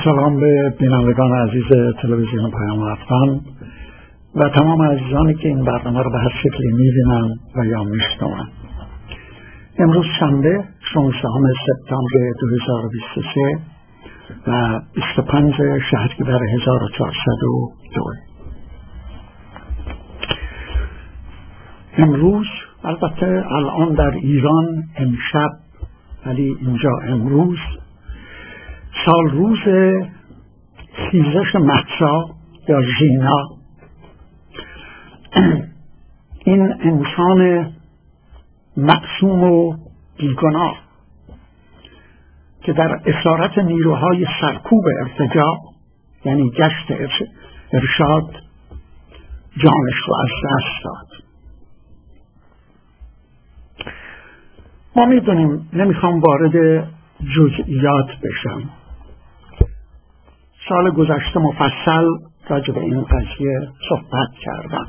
سلام به بینندگان عزیز تلویزیون پیام افغان و تمام عزیزانی که این برنامه رو به هر شکلی می‌بینن و یا میشنون. امروز شنبه 16 سپتامبر 2023 و 25 شهریور 1402. امروز البته الان در ایران امشب، ولی اینجا امروز سال روز خیزش مهسا یا ژینا، این انسان معصوم و بیگناه که در اسارت نیروهای سرکوب ارتجاع یعنی گشت ارشاد جانش رو از دست داد. ما میدونیم، نمیخوام وارد جزئیات بشم، سال گذشته مفصل راجع به این قضیه صحبت کردم.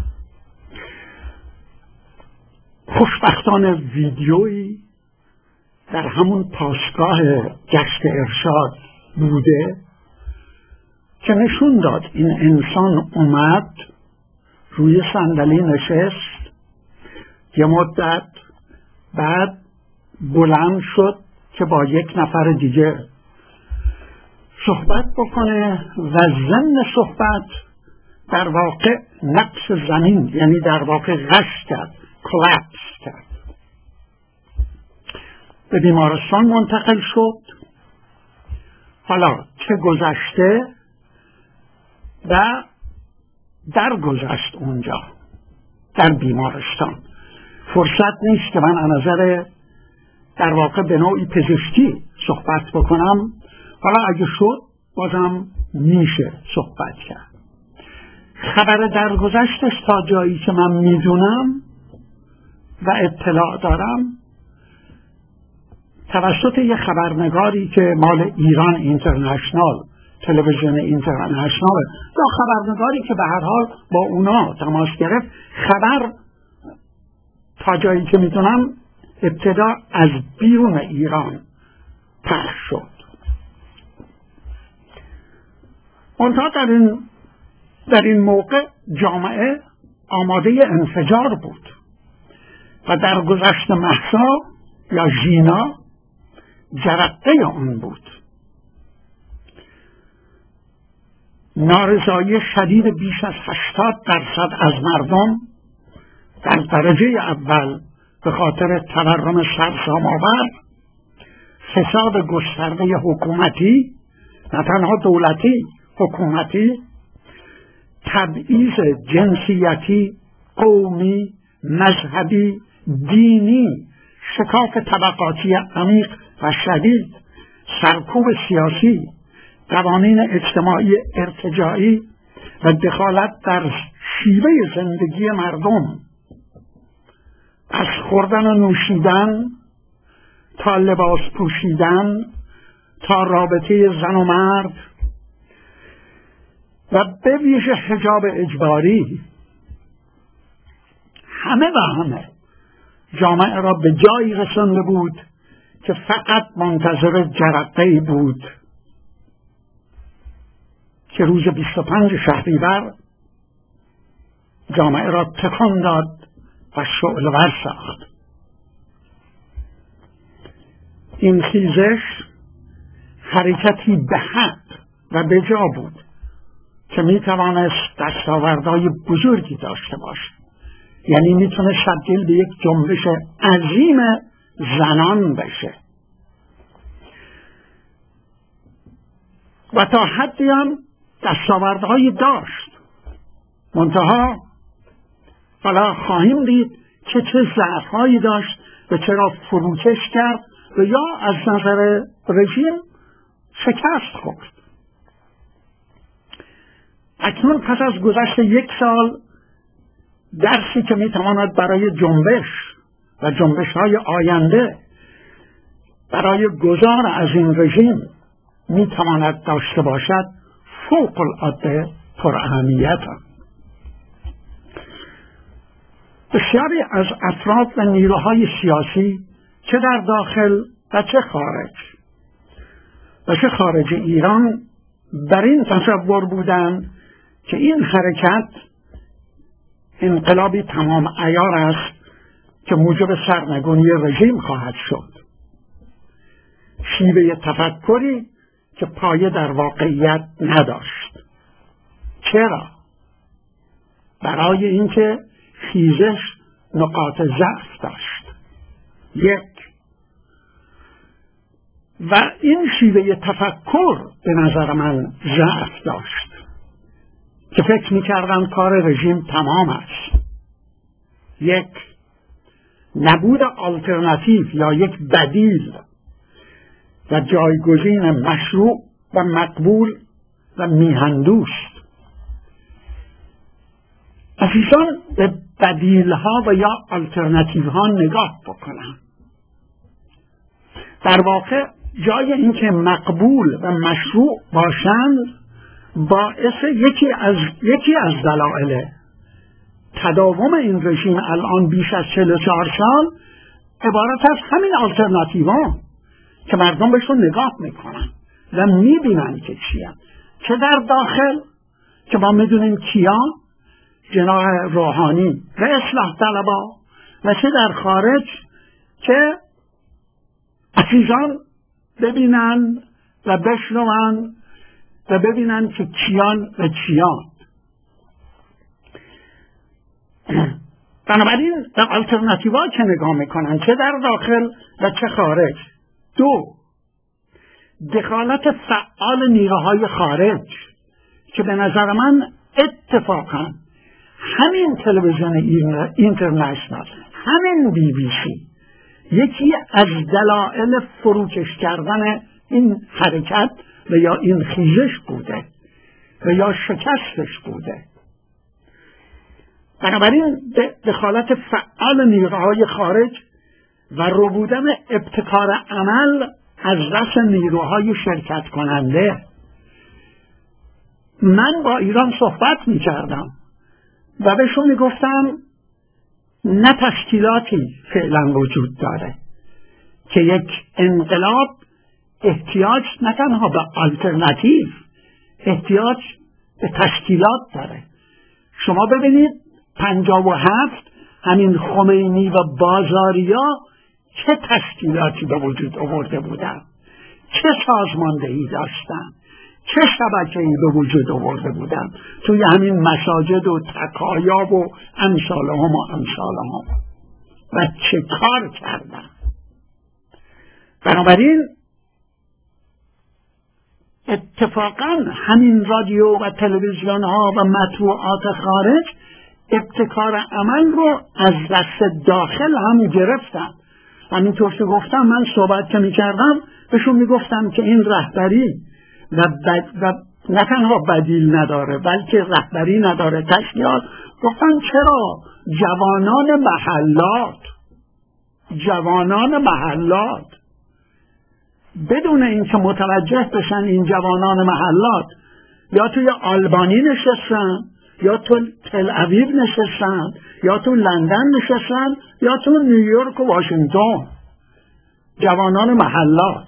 خوشبختانه ویدیویی در همون پاسگاه گشت ارشاد بوده که نشون داد این انسان اومد روی صندلی نشست، یه مدت بعد بلند شد که با یک نفر دیگه صحبت بکنه و ضمن صحبت در واقع نقص زمین، یعنی در واقع غش کرد، کلپس کرد، به بیمارستان منتقل شد. حالا چه گذشته و درگذشت اونجا در بیمارستان، فرصت نیست که من از نظر در واقع به نوعی پزشکی صحبت بکنم. حالا اگه شد بازم میشه صحبت کرد. خبر درگذشتش تا جایی که من میدونم و اطلاع دارم توسط یه خبرنگاری که مال ایران اینترنشنال، تلویزیون اینترنشنال، یا خبرنگاری که به هر حال با اونا تماس گرفت، خبر تا جایی که میدونم ابتدا از بیرون ایران پخش شد. منتها در این موقع جامعه آماده انفجار بود و در گذشت مهسا یا ژینا جرقه اون بود. نارضایی شدید بیش از 80% از مردم در درجه اول به خاطر تورم سرسام‌آور، فساد گسترده حکومتی، نه تنها دولتی، حکومتی، تبعیض جنسیتی، قومی، مذهبی، دینی، شکاف طبقاتی عمیق و شدید، سرکوب سیاسی، قوانین اجتماعی ارتجاعی و دخالت در شیوه زندگی مردم، از خوردن و نوشیدن تا لباس پوشیدن تا رابطه زن و مرد و به ویژه حجاب اجباری، همه جامعه را به جایی رسانده بود که فقط منتظر جرقه‌ای بود که روز 25 شهریور جامعه را تکان داد و شعله‌ور ساخت. این خیزش حرکتی به حد و به جا بود که می توانست دستاوردهای بزرگی داشته باشد، یعنی می تونه تبدیل به یک جنبش عظیم زنان بشه و تا حدی هم دستاوردهایی داشت. منتها حالا خواهیم دید که چه ضعف‌هایی داشت و چرا فروکش کرد و یا از نظر رژیم شکست خورد. اکنون پس از گذشت یک سال، درسی که میتواند برای جنبش و جنبش‌های آینده برای گذار از این رژیم میتواند داشته باشد فوق العاده پراهمیت. بسیاری از افراد و نیروهای سیاسی چه در داخل و چه خارج ایران بر این تصور بودند که این حرکت انقلابی تمام عیار است که موجب سرنگونی رژیم خواهد شد. شیوه تفکری که پایه در واقعیت نداشت. چرا؟ برای اینکه خیزش نقاط ضعف داشت. یک، و این شیوه تفکر به نظر من ضعف داشت که فکر می‌کردم کار رژیم تمام است. یک، نبود آلترناتیو یا یک بدیل و جایگزین مشروع و مقبول و میهندوست. عزیزان به بدیل‌ها و یا آلترناتیوها نگاه بکنم. در واقع جای اینکه مقبول و مشروع باشند باعث یکی از دلایل تداوم این رژیم الان بیش از 44 سال عبارت از همین آلترناتیوها که مردم بهشون نگاه میکنن و میبینن که چیه، چه در داخل که ما میدونیم کیا، جناح روحانی و اصلاح طلبا، و چه در خارج که عزیزان ببینن و بشنون و ببینن که کیان و چیان. بنابراین به آلترناتیوها که نگاه میکنن چه در داخل و چه خارج. دو، دخالت فعال نیروهای خارج که به نظر من اتفاقا همین تلویزیون اینترنشنال، همین BBC یکی از دلایل فروکش کردن این حرکت و یا این خیزش بوده و یا شکستش بوده. بنابراین دخالت فعال نیروهای خارج و ربودن ابتکار عمل از دست نیروهای شرکت کننده. من با ایران صحبت می کردم و بهشون می گفتم نه تشکیلاتی فعلا وجود داره که یک انقلاب احتیاج نه تنها به آلترناتیو، احتیاج به تشکیلات داره. شما ببینید 57 همین خمینی و بازاریا چه تشکیلاتی به وجود آورده بودن، چه سازماندهی داشتن، چه شبکه‌ای به وجود آورده بودن توی همین مساجد و تکایا و امثالهم و چه کار کردن. بنابراین اتفاقا همین رادیو و تلویزیون ها و مطبوعات خارج ابتکار عمل رو از دست داخل هم گرفتن. همینطور که گفتم، من صحبت که میکردم بهشون میگفتم که این رهبری و نه تنها بدیل نداره بلکه رهبری نداره، تشکیلات. گفتن چرا؟ جوانان محلات بدون اینکه متوجه بشن این جوانان محلات یا توی آلبانی نشستن یا تو تل اویو نشستن یا تو لندن نشستن یا تو نیویورک و واشنگتن. جوانان محلات.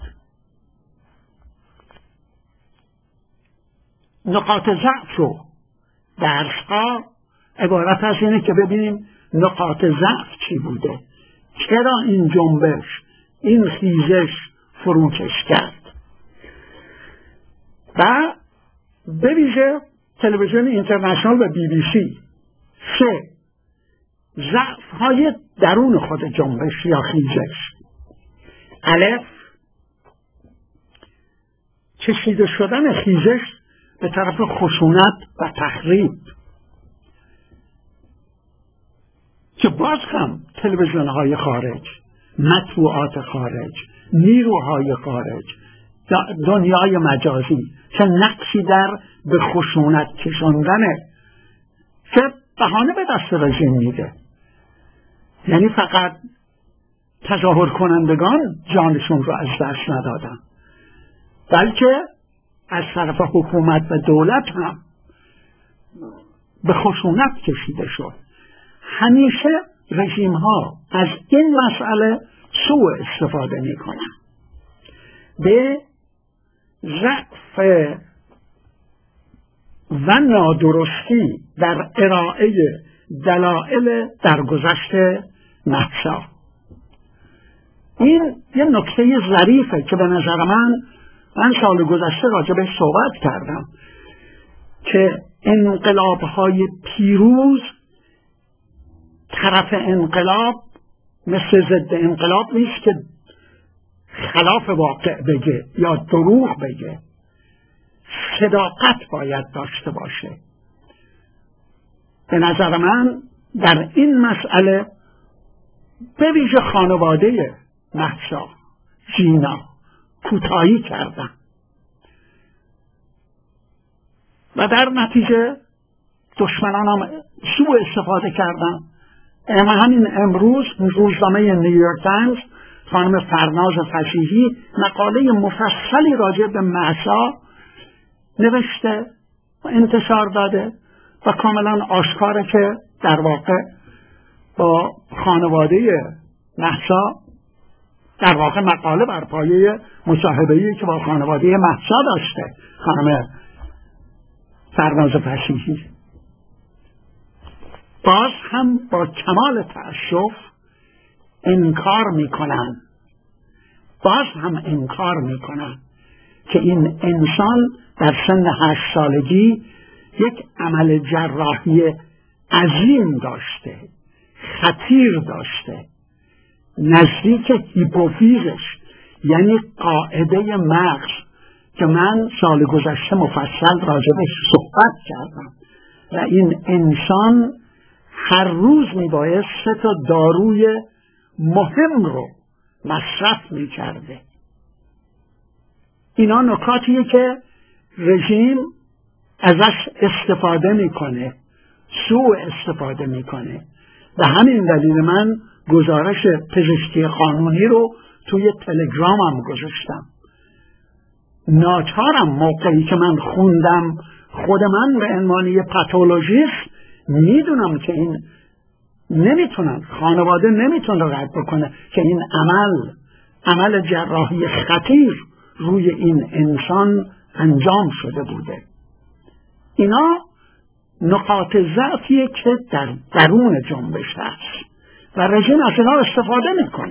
نقاط ضعف رو درس‌ها عبارت از اینه که ببینیم نقاط ضعف چی بوده، چرا این جنبش، این خیزش فروکش کرد. و به ویژه تلویزیون اینترنشنال و BBC. 3. ضعف‌های درون خود جنبش یا خیزش. الف، کشیده شدن خیزش به طرف خشونت و تخریب که باز هم تلویزیون‌های خارج، مطبوعات خارج، نیروهای خارج، دنیای مجازی که نقشی در به خشونت کشاندنه که بهانه به دست رژیم میده. یعنی فقط تظاهر کنندگان جانشون رو از دست ندادن، بلکه از طرف حکومت و دولت هم به خشونت کشیده شد. همیشه رژیم ها از این مسئله سوء استفاده می کنن. به ضعف و نادرستی در ارائه دلایل درگذشت مهسا. این یه نکته ظریفه که به نظر من سال گذشته راجع بهش صحبت کردم که انقلاب‌های پیروز طرف انقلاب مثل ضد انقلاب نیست که خلاف واقع بگه یا دروغ بگه. صداقت باید داشته باشه. به نظر من در این مسئله به ویژه خانواده مهسا جینا کوتاهی کردن و در نتیجه دشمنان هم سوء استفاده کردن. همین امروز روزنامه نیویورک تایمز خانم فرناز فصیحی مقاله مفصلی راجع به مهسا نوشته و انتشار داده و کاملا آشکاره که در واقع با خانواده مهسا در واقع مقاله بر پایه مصاحبه‌ای که با خانواده مهسا داشته خانم فرناز فصیحی. باز هم با کمال تأسف انکار میکنن که این انسان در سن 8 سالگی یک عمل جراحی عظیم داشته، خطیر داشته، نزدیک هیپوفیزش، یعنی قاعده مغز که من سال گذشته مفصل راجبش صحبت کردم. و این انسان هر روز میبایست 3 تا داروی مهم رو مصرف میکرده. اینا نکاتیه که رژیم ازش استفاده میکنه، سوء استفاده میکنه. و همین دلیل من گزارش پزشکی قانونی رو توی تلگرامم گذاشتم. ناچارم موقعی که من خوندم، خود من به عنوان یه پاتولوژیست میدونم که این خانواده نمیتونه رد بکنه که این عمل جراحی خطیر روی این انسان انجام شده بوده. اینا نقاط ضعفیه که در درون جنبش هست و رژیم از اینا استفاده میکنه.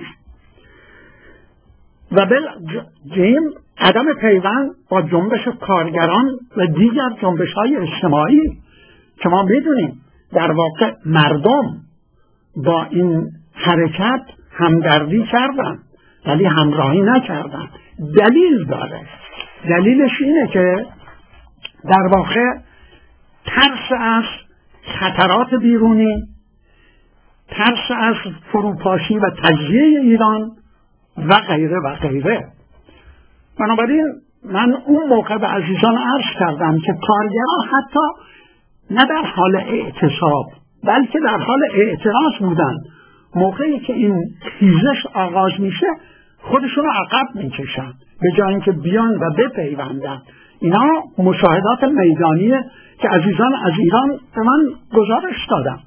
و جیم عدم پیوند با جنبش کارگران و دیگر جنبش های اجتماعی که ما میدونیم در واقع مردم با این حرکت همدردی کردن ولی همراهی نکردن. دلیل داره. دلیلش اینه که در واقع ترس از خطرات بیرونی، ترس از فروپاشی و تجزیه ایران و غیره و غیره. بنابراین من اون موقع به عزیزان عرض کردم که کارگران حتی نه در حال اعتصاب بلکه در حال اعتراض بودن. موقعی که این خیزش آغاز میشه خودشون رو عقب میکشن به جای اینکه بیان و بپیوندن. اینا مشاهدات میدانیه که عزیزان از ایران به من گزارش دادن.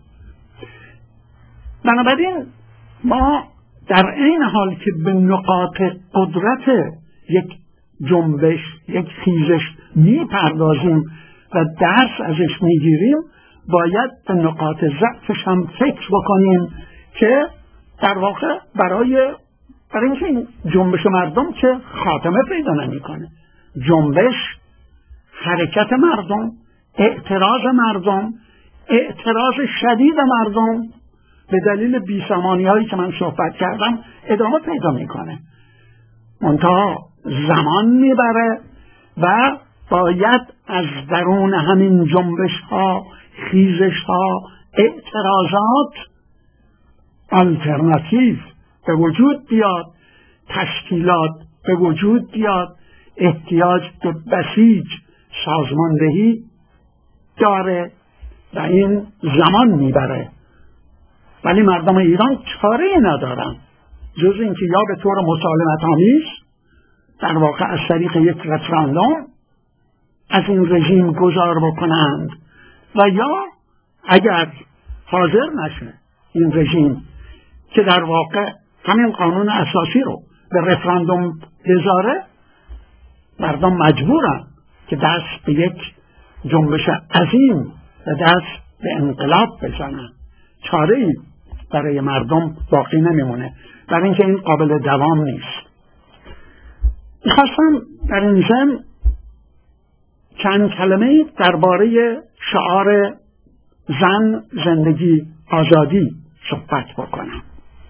بنابراین ما در این حال که به نقاط قدرت یک جنبش، یک خیزش میپردازیم و درس ازش میگیریم، باید به نقاط ضعفش هم فکر بکنیم که در واقع برای اینکه این جنبش مردم که خاتمه پیدا نمیکنه. جنبش، حرکت مردم، اعتراض مردم، اعتراض شدید مردم به دلیل بیسامانی هایی که من صحبت کردم ادامه پیدا میکنه. منتها زمان میبره و باید از درون همین جنبش ها، خیزش ها، اعتراضات آلترناتیو به وجود بیاد، تشکیلات به وجود بیاد. احتیاج به بسیج سازماندهی داره و این زمان میبره. ولی مردم ایران چاره‌ای ندارن جز اینکه یا به طور مسالمت آمیز در واقع از طریق یک رفراندوم از این رژیم گذار بکنند و یا اگر حاضر نشه این رژیم که در واقع همین قانون اساسی رو به رفراندوم بذاره، مردم مجبورن که دست به یک جنبش عظیم و دست به انقلاب بزنن. چاره‌ای برای مردم باقی نمیمونه، برای اینکه این قابل دوام نیست. میخواستم در این ضمن چند کلمه درباره شعار زن، زندگی، آزادی صحبت بکنم.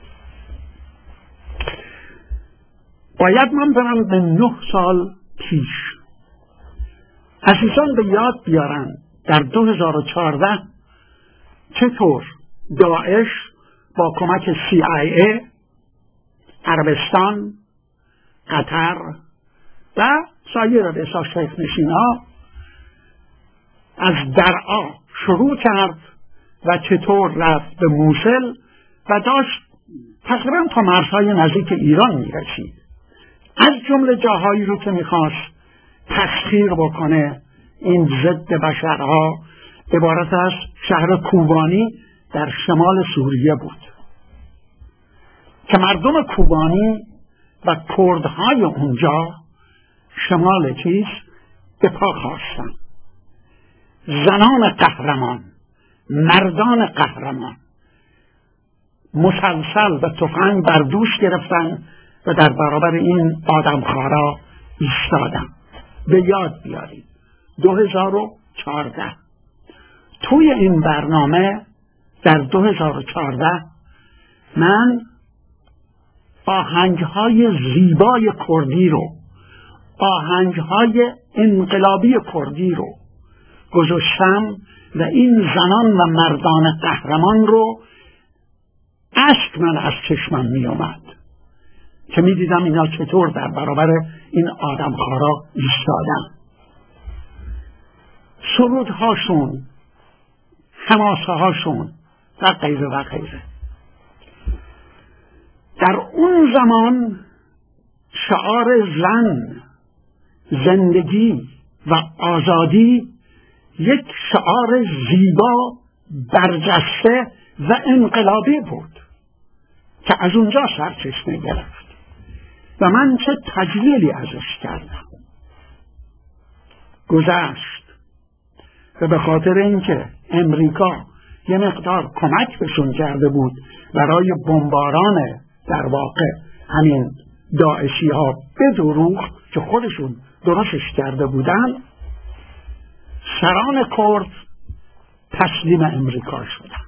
باید من برم به 9 سال پیش. عزیزان به یاد بیارن در 2014 چطور داعش با کمک CIA، عربستان، قطر و سایر بسا شیخ نشین‌ها از درعا شروع کرد و چطور رفت به موصل و داشت تقریبا تا مرزهای نزدیک ایران میرسید. از جمله جاهایی رو که میخواست تسخیر بکنه، این ضد بشرها، عبارت از شهر کوبانی در شمال سوریه بود که مردم کوبانی و کردهای اونجا شمال به پا خواستن. زنان قهرمان، مردان قهرمان مسلسل و تفنگ بر دوش گرفتن و در برابر این آدمخوارا ایستادن. به یاد بیارید 2014 توی این برنامه در 2014 من آهنگهای زیبای کردی رو، آهنگهای انقلابی کردی رو گذاشتم و این زنان و مردان قهرمان رو اشک من از چشمم می اومد که می دیدم اینا چطور در برابر این آدمخوارا ایستادن. سرودهاشون، حماسه هاشون و غیره و غیره. در اون زمان شعار زن، زندگی و آزادی یک شعار زیبا، برجسته و انقلابی بود که از اونجا سرچشمه گرفت و من چه تجلیلی ازش کردم. گذشت و به خاطر اینکه امریکا یه مقدار کمک بهشون کرده بود برای بمباران در واقع همین داعشی ها به دروغ که خودشون درستش کرده بودن، سران کرد تسلیم امریکا شدن.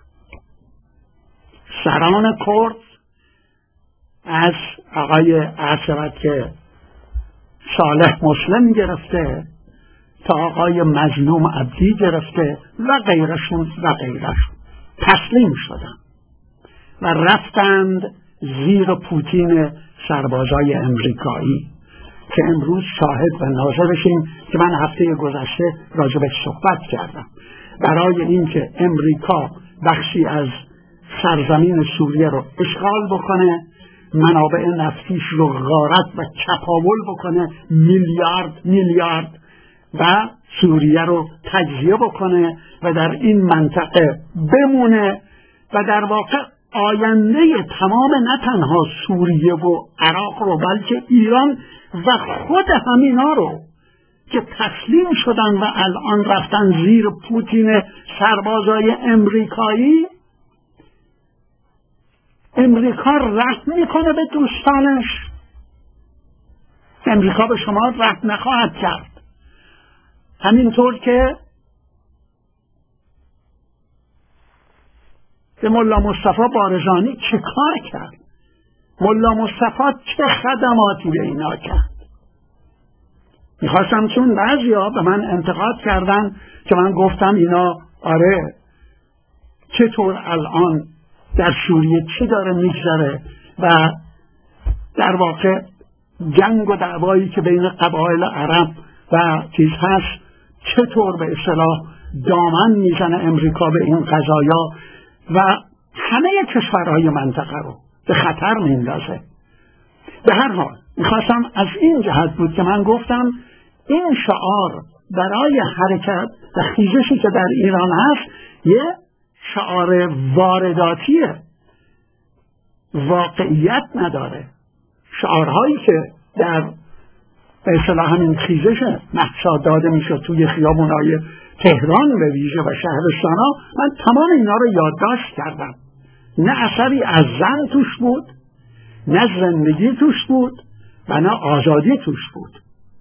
سران کرد از آقای عرشبت که صالح مسلم گرفته تا آقای مظلوم عبدی گرفته و غیرشون و غیرشون تسلیم شدن و رفتند زیر پوتین سربازای امریکایی که امروز شاهد و ناظرشیم که من هفته گذشته راجبش صحبت کردم. برای اینکه امریکا بخشی از سرزمین سوریه رو اشغال بکنه، منابع نفتیش رو غارت و چپاول بکنه، میلیارد و سوریه رو تجزیه بکنه و در این منطقه بمونه و در واقع آینده تمام نه تنها سوریه و عراق رو بلکه ایران و خود همینا رو که تسلیم شدن و الان رفتن زیر پوتین سربازای امریکایی. امریکا رحم میکنه به دوستانش؟ امریکا به شما رحم نخواهد کرد. همینطور که به ملا مصطفی بارزانی چه کار کرد؟ ملا مصطفی چه خدماتی به اینا کرد؟ میخواستم، چون بعضیا به من انتقاد کردن که من گفتم اینا آره چطور الان در سوریه چی داره میگذره و در واقع جنگ و دعوایی که بین قبایل عرب و چیز هست چطور به اصطلاح دامن میزنه امریکا به این قضایا و همه کشورهای منطقه رو به خطر میندازه. به هر حال میخواستم از این جهت بود که من گفتم این شعار برای حرکت و خیزشی که در ایران هست یه شعار وارداتیه، واقعیت نداره. شعارهایی که در به اصطلاح همین خیزش مهسا داده میشد توی خیابونای تهران به ویژه و شهرستانا، من تمام اینا رو یادداشت کردم. نه اثری از زن توش بود، نه زندگی توش بود و نه آزادی توش بود.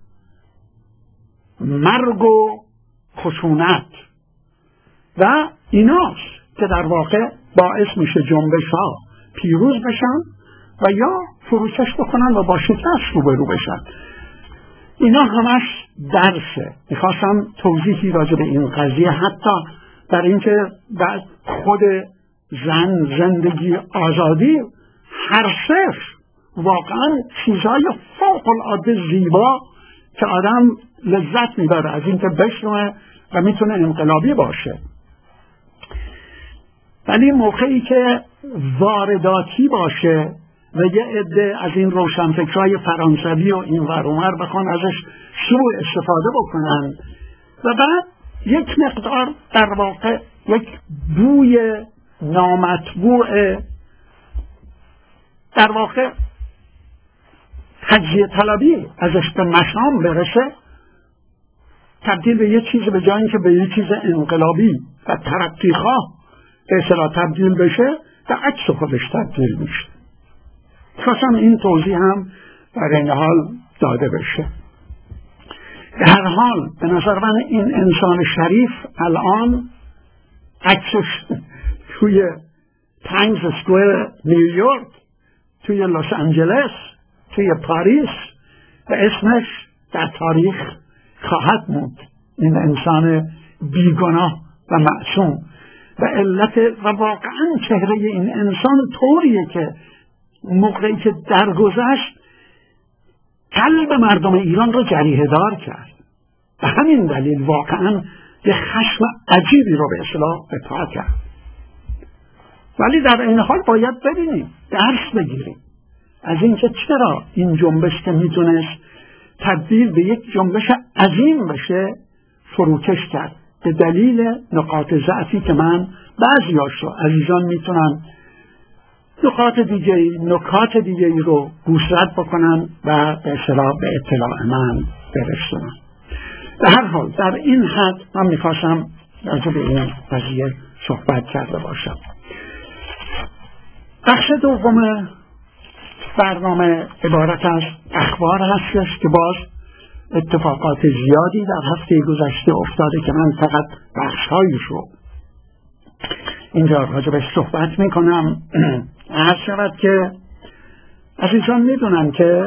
مرگ و خشونت و ایناست که در واقع باعث میشه جنبش ها پیروز بشن و یا فروکش بکنن و با شکست روبرو بشن. اینا همش درسه. میخواستم توضیحی راجع به این قضیه، حتی در اینکه در خود زن، زندگی، آزادی، هر سه واقعا چیزهای فوق العاده زیبا که آدم لذت میبره از اینکه بشنوه و میتونه انقلابی باشه. ولی موقعی که وارداتی باشه و یه عده از این روشنفکرای فرانسوی و این ور اونور بخوان ازش سوء استفاده بکنن و بعد یک مقدار در واقع یک بوی نامطبوع در واقع تجزیه طلبی ازش به مشام برسه، تبدیل به یه چیز، به جای اینکه به یه چیز انقلابی و ترقیخواه به اصطلاح تبدیل بشه، به عکس خودش تبدیل میشه. خواستم این توضیح هم در این حال داده بشه. در هر حال به نظر من این انسان شریف الان عکسش توی تایمز اسکوئر نیویورک، توی لس آنجلس، توی پاریس و اسمش در تاریخ خواهد موند. این انسان بیگناه و معصوم و علت و واقعا چهره این انسان طوریه که موقعی که درگذشت قلب مردم ایران رو جریحه دار کرد. به همین دلیل واقعا یه خشم عجیبی رو به اصطلاح به پا کرد. ولی در این حال باید ببینیم، درس بگیریم از اینکه چرا این جنبش که میتونست تبدیل به یک جنبش عظیم بشه فروکش کرد، به دلیل نقاط ضعفی که من بعضیاش رو عزیزان میتونن نکات دیگه رو گوشزد بکنن و به اصطلاح به اطلاع من برسونن. به هر حال در این حد من میخواستم راجع به این قضیه صحبت کرده باشم. بخش دوم برنامه عبارت از اخبار هستش که باز اتفاقات زیادی در هفته گذشته افتاده که من فقط بخش‌هایش رو اینجا راجبش صحبت میکنم. عرض شود که عزیزان میدونن که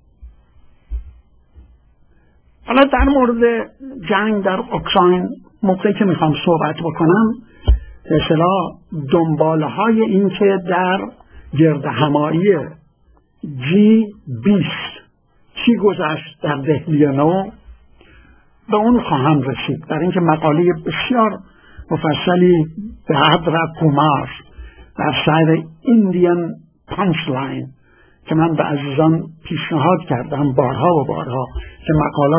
حالا در مورد جنگ در اوکراین موقعی که میخوام صحبت بکنم به اصطلاح دنباله های این که در گرد همایی G20 چی گذشت در دهلی نو به اون خواهم رسید، در اینکه مقاله بسیار مفصلی به حضرت کومار در سایر ایندین پانچلاین که من به عزیزان پیشنهاد کردم بارها و بارها که مقالات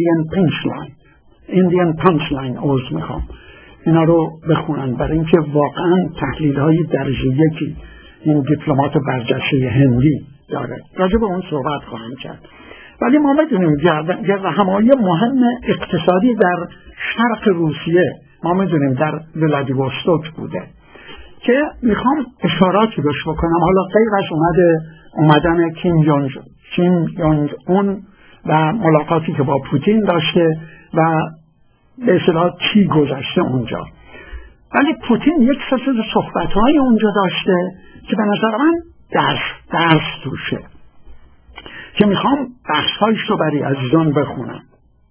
ایندین پانچلاین عوض میخوام اینا رو بخونن، برای اینکه واقعا تحلیل های درجه یکی این دیپلمات برجسته هندی داره. راجع به اون صحبت خواهم کرد. ولی ما میدونیم گرد همایی مهم اقتصادی در شرق روسیه ما میدونیم در ولادیوستوک بوده که میخوام اشاراتی بهش بکنم. حالا غیر از اومدن کیم یونگ اون و ملاقاتی که با پوتین داشته و به اصطلاح چی گذشته اونجا، ولی پوتین یک سلسله صحبت‌های اونجا داشته که به نظر من درس توشه که میخوام بخش‌هایش رو برای عزیزان بخونم.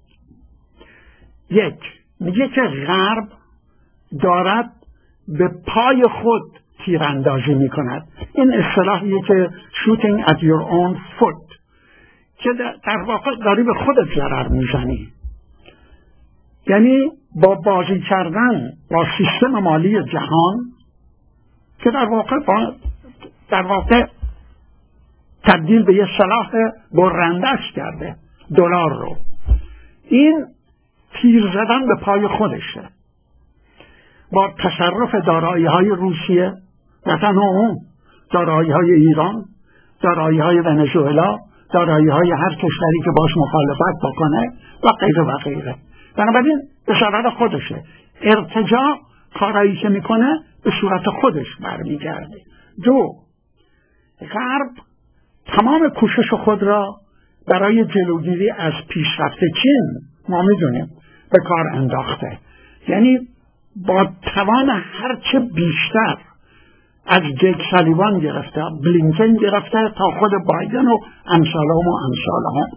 میگه که غرب دارد به پای خود تیراندازی میکند. این اصطلاحیه که shooting at your own foot که در واقع داری به خودت ضرر میزنی، یعنی با بازی کردن با سیستم مالی جهان که در واقع تبدیل به یه سلاح برندش کرده دلار رو، این تیر زدن به پای خودشه. با تصرف دارایی‌های روسیه، نه تنها اون، دارایی‌های ایران، دارایی‌های ونزوئلا، دارایی‌های هر کشوری که باش مخالفت بکنه و غیره و غیره. بنابراین به ضرر خودشه. ارتجاع کارایی که میکنه به صورت خودش برمیگرده. دو، غرب تمام کوشش خود را برای جلوگیری از پیشرفت چین ما میدونیم به کار انداخته. یعنی با توان هرچه بیشتر از جیک سالیوان گرفته، بلینکن گرفته تا خود بایدن و امثالهم.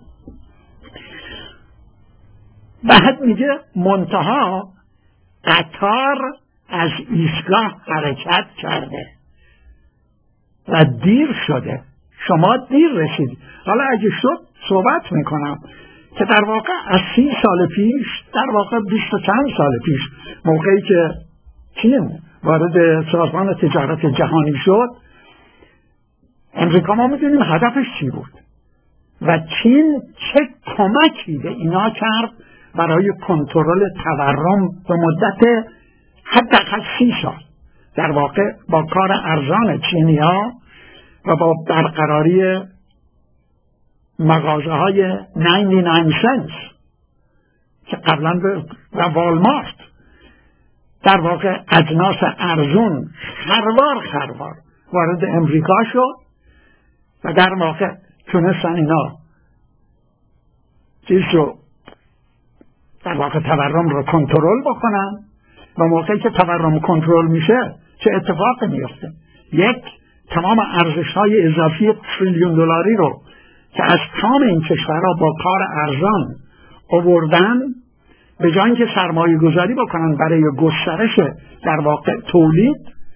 بعد میگه منتها قطار از ایستگاه حرکت کرده و دیر شده، شما دیر رسید. حالا اگه شد صحبت میکنم که در واقع از 30 سال پیش، در واقع 20 و چند سال پیش، موقعی که چین وارد سازمان تجارت جهانی شد، امریکا ما میدونیم هدفش چی بود و چین چه کمکی به اینا کرد برای کنترل تورم به مدت حداقل 30 سال. در واقع با کار ارزان چینی‌ها و با برقراری مغازه های 99 سنت که قبلا و والمارت، در واقع اجناس ارزون خروار وارد امریکا شد و در واقع تونستن اینا چیز رو در واقع تورم رو کنترل بکنن و موقعی که تورم کنترل میشه چه اتفاقی میفته؟ یک، تمام ارزش‌های اضافی تریلیون دلاری رو که از تمام این کشورها با کار ارزان آوردن، به جای اینکه سرمایه گذاری بکنن برای گسترش در واقع تولید،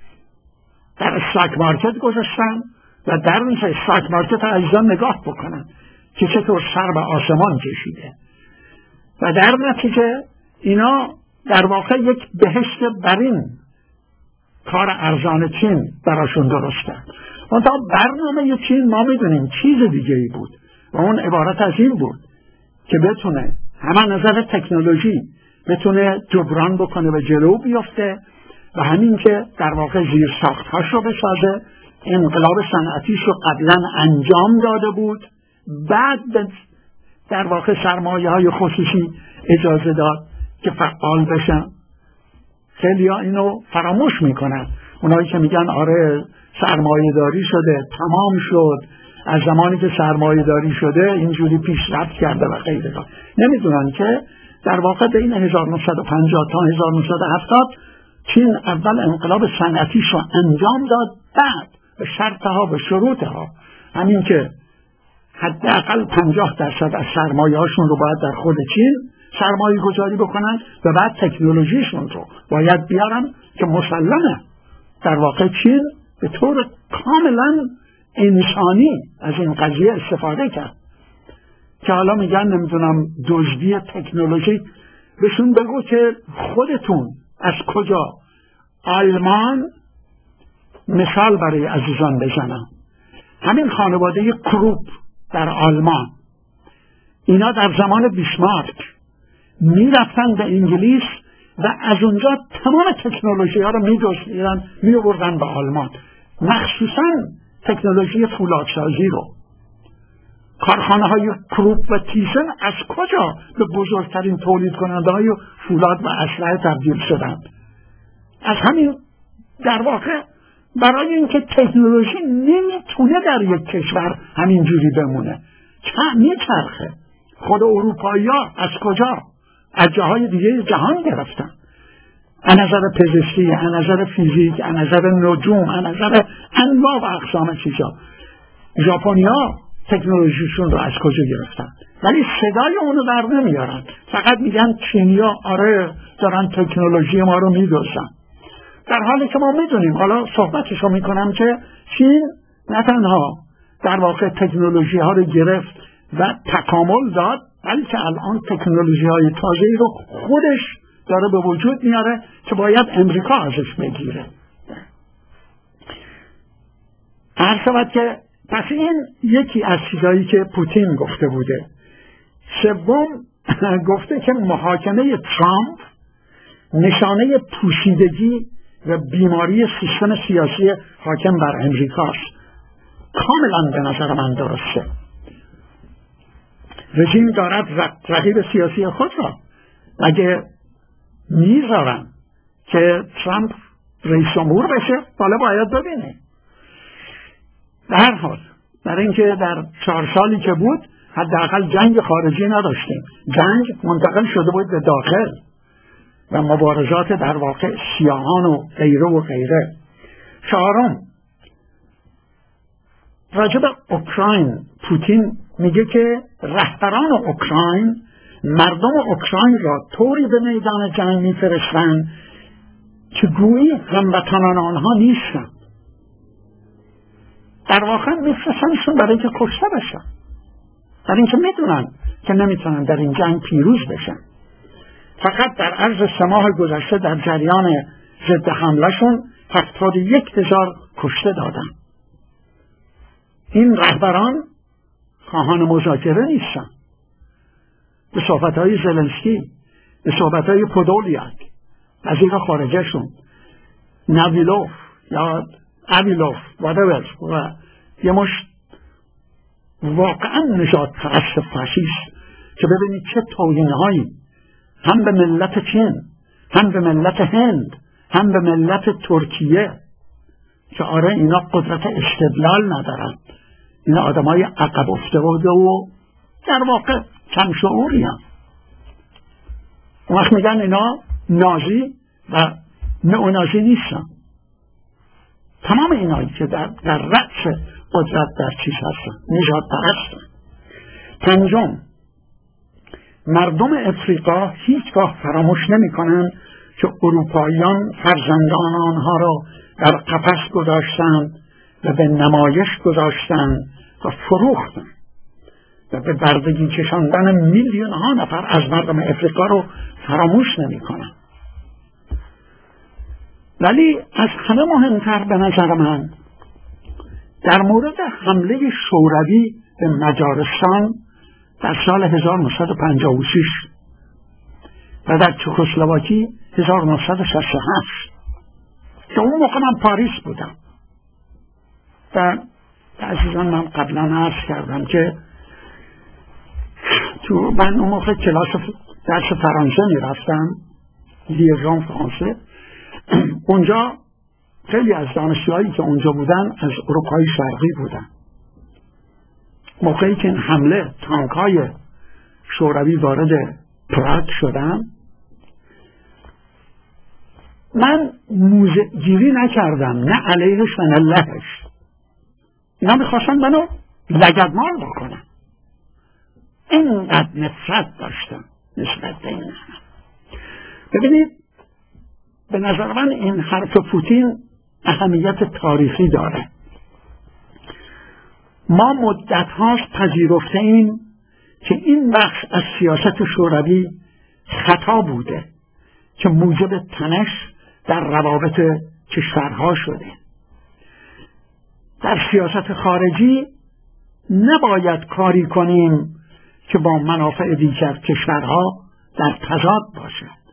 در استاک مارکت گذاشتن و در اون استاک مارکت عزیزان نگاه بکنن که چطور سر به آسمان کشیده و در نتیجه اینا در واقع یک بهشت برین کار ارزان چین براشون درسته. منتها برنامه چین ما میدونیم چیز دیگه ای بود و اون عبارت از این بود که بتونه هم نظر تکنولوژی بتونه جبران بکنه و جلو بیفته و همین که در واقع زیر ساختهاش رو بسازه. انقلاب صنعتیش رو قبلا انجام داده بود، بعد در واقع سرمایه های خصوصی اجازه داد که فعال بشن. خیلی ها اینو فراموش میکنن، اونایی که میگن آره سرمایه داری شده، تمام شد، از زمانی که سرمایه داری شده اینجوری پیشرفت کرده و غیره. نمیدونن که در واقع بین 1950 تا 1970 چین اول انقلاب صنعتیش رو انجام داد، بعد به شرطها و شروطها، همین که حداقل 50% از سرمایه هاشون رو باید در خود چین سرمایه گذاری بکنن و بعد تکنولوژیشون رو باید بیارن که مسلمه در واقع چین به طور کاملا انسانی از این قضیه استفاده کرد. که حالا میگن نمیدونم دزدی تکنولوژی، بهشون بگو که خودتون از کجا. آلمان مثال برای عزیزان بزنم، همین خانواده کروپ در آلمان، اینا در زمان بیسمارک میرفتن به انگلیس و از اونجا تمام تکنولوژی ها رو میدوشیدن میوردن به آلمان، مخصوصا تکنولوژی فولادسازی رو. کارخانه های کروپ و تیسن از کجا به بزرگترین تولید کننده های فولاد و اسلحه تبدیل شدند؟ از همین در واقع برای اینکه تکنولوژی نمیتونه در یک کشور همینجوری بمونه، میچرخه. خود اروپایی ها از کجا؟ از جاهای دیگه جهان گرفتن، از نظر پزشکی، از نظر فیزیک، از نظر نجوم، از نظر انواع و اقسام چیزا. ژاپنیا تکنولوژیشون رو از کجا گرفتن؟ ولی صدای اونو در نمیارن، فقط میگن چینیا آره دارن تکنولوژی ما رو میدوزن، در حالی که ما میدونیم، حالا صحبتشو میکنم که چین نه تنها در واقع تکنولوژی ها رو گرفت و تکامل داد، بلکه الان تکنولوژی های تازه‌ای رو خودش داره به وجود میاره که باید امریکا ازش بگیره. عرض شود که پس این یکی از چیزایی که پوتین گفته بوده. سوم گفته که محاکمه ترامپ نشانه پوشیدگی و بیماری سیستم سیاسی حاکم بر امریکاست. کاملا به نظر من درسته. رژیم دارد رقیب سیاسی خود را اگه میذارن که ترامپ رئیس جمهور بشه، بالا باید ببینه. به هر حال برای اینکه در 4 سالی که بود حداقل جنگ خارجی نداشتیم، جنگ منتقل شده بود به داخل و مبارزات در واقع سیاهان و غیره و غیره. 4، راجب اوکراین پوتین میگه که رهبران اوکراین مردم اوکراین را طوری به میدان جنگ میفرستند که گویی هموطنان آنها نیستند. در واقع میفرستنشون برای اینکه کشته بشن، برای اینکه میدونن که نمیتونن در این جنگ پیروز بشن. فقط در عرض 3 ماه گذشته در جریان ضد حملهشون 71,000 کشته دادن. این رهبران خواهان مذاکره نیستن. به صحبتهای زلنسکی، به صحبتهای پودولیاک وزیر خارجهشون، نویلوف یا اویلوف و یه مشت واقعا نجات پرست فاشیست که ببینید چه توهین‌هایی هم به ملت چین، هم به ملت هند، هم به ملت ترکیه، که آره اینا قدرت استدلال ندارن، اینا آدمای عقب افتاده و در واقع کم شعوری هم. اون وقت میگن اینا نازی و نئونازی نیستن. تمام اینایی که در رأس قدرت در چیز هستن نجات پرستن. 5، مردم افریقا هیچگاه فراموش نمی کنند که اروپاییان فرزندان آنها را در قفس گذاشتند و به نمایش گذاشتند و فروختند و به بردگی کشاندن میلیون ها نفر از مردم افریقا رو فراموش نمی کنند. ولی از همه مهمتر به نظر من در مورد حمله شوروی به مجارستان در سال 1956 و در چکسلواکی 1968 که اون موقع من پاریس بودم و عزیزان من قبلا عرض کردم که من اون موقع کلاس درس فرانسه میرفتم، لیژون فرانسه. اونجا خیلی از دانشجوهایی که اونجا بودن از اروپای شرقی بودن. موقعی که این حمله تانک‌های شوروی وارد پراگ شدن، من موزه گیری نکردم، نه علیهش و نه لهش. اینا میخواستن منو لگدمال بکنن. اینقدر نفرت داشتم نسبت به این. ببینید به نظر من این حرف پوتین اهمیت تاریخی داره. ما مدت هاست پذیرفته ایم که این بخش از سیاست شوروی خطا بوده که موجب تنش در روابط کشورها شده. در سیاست خارجی نباید کاری کنیم که با منافع دیگر کشورها در تضاد باشد.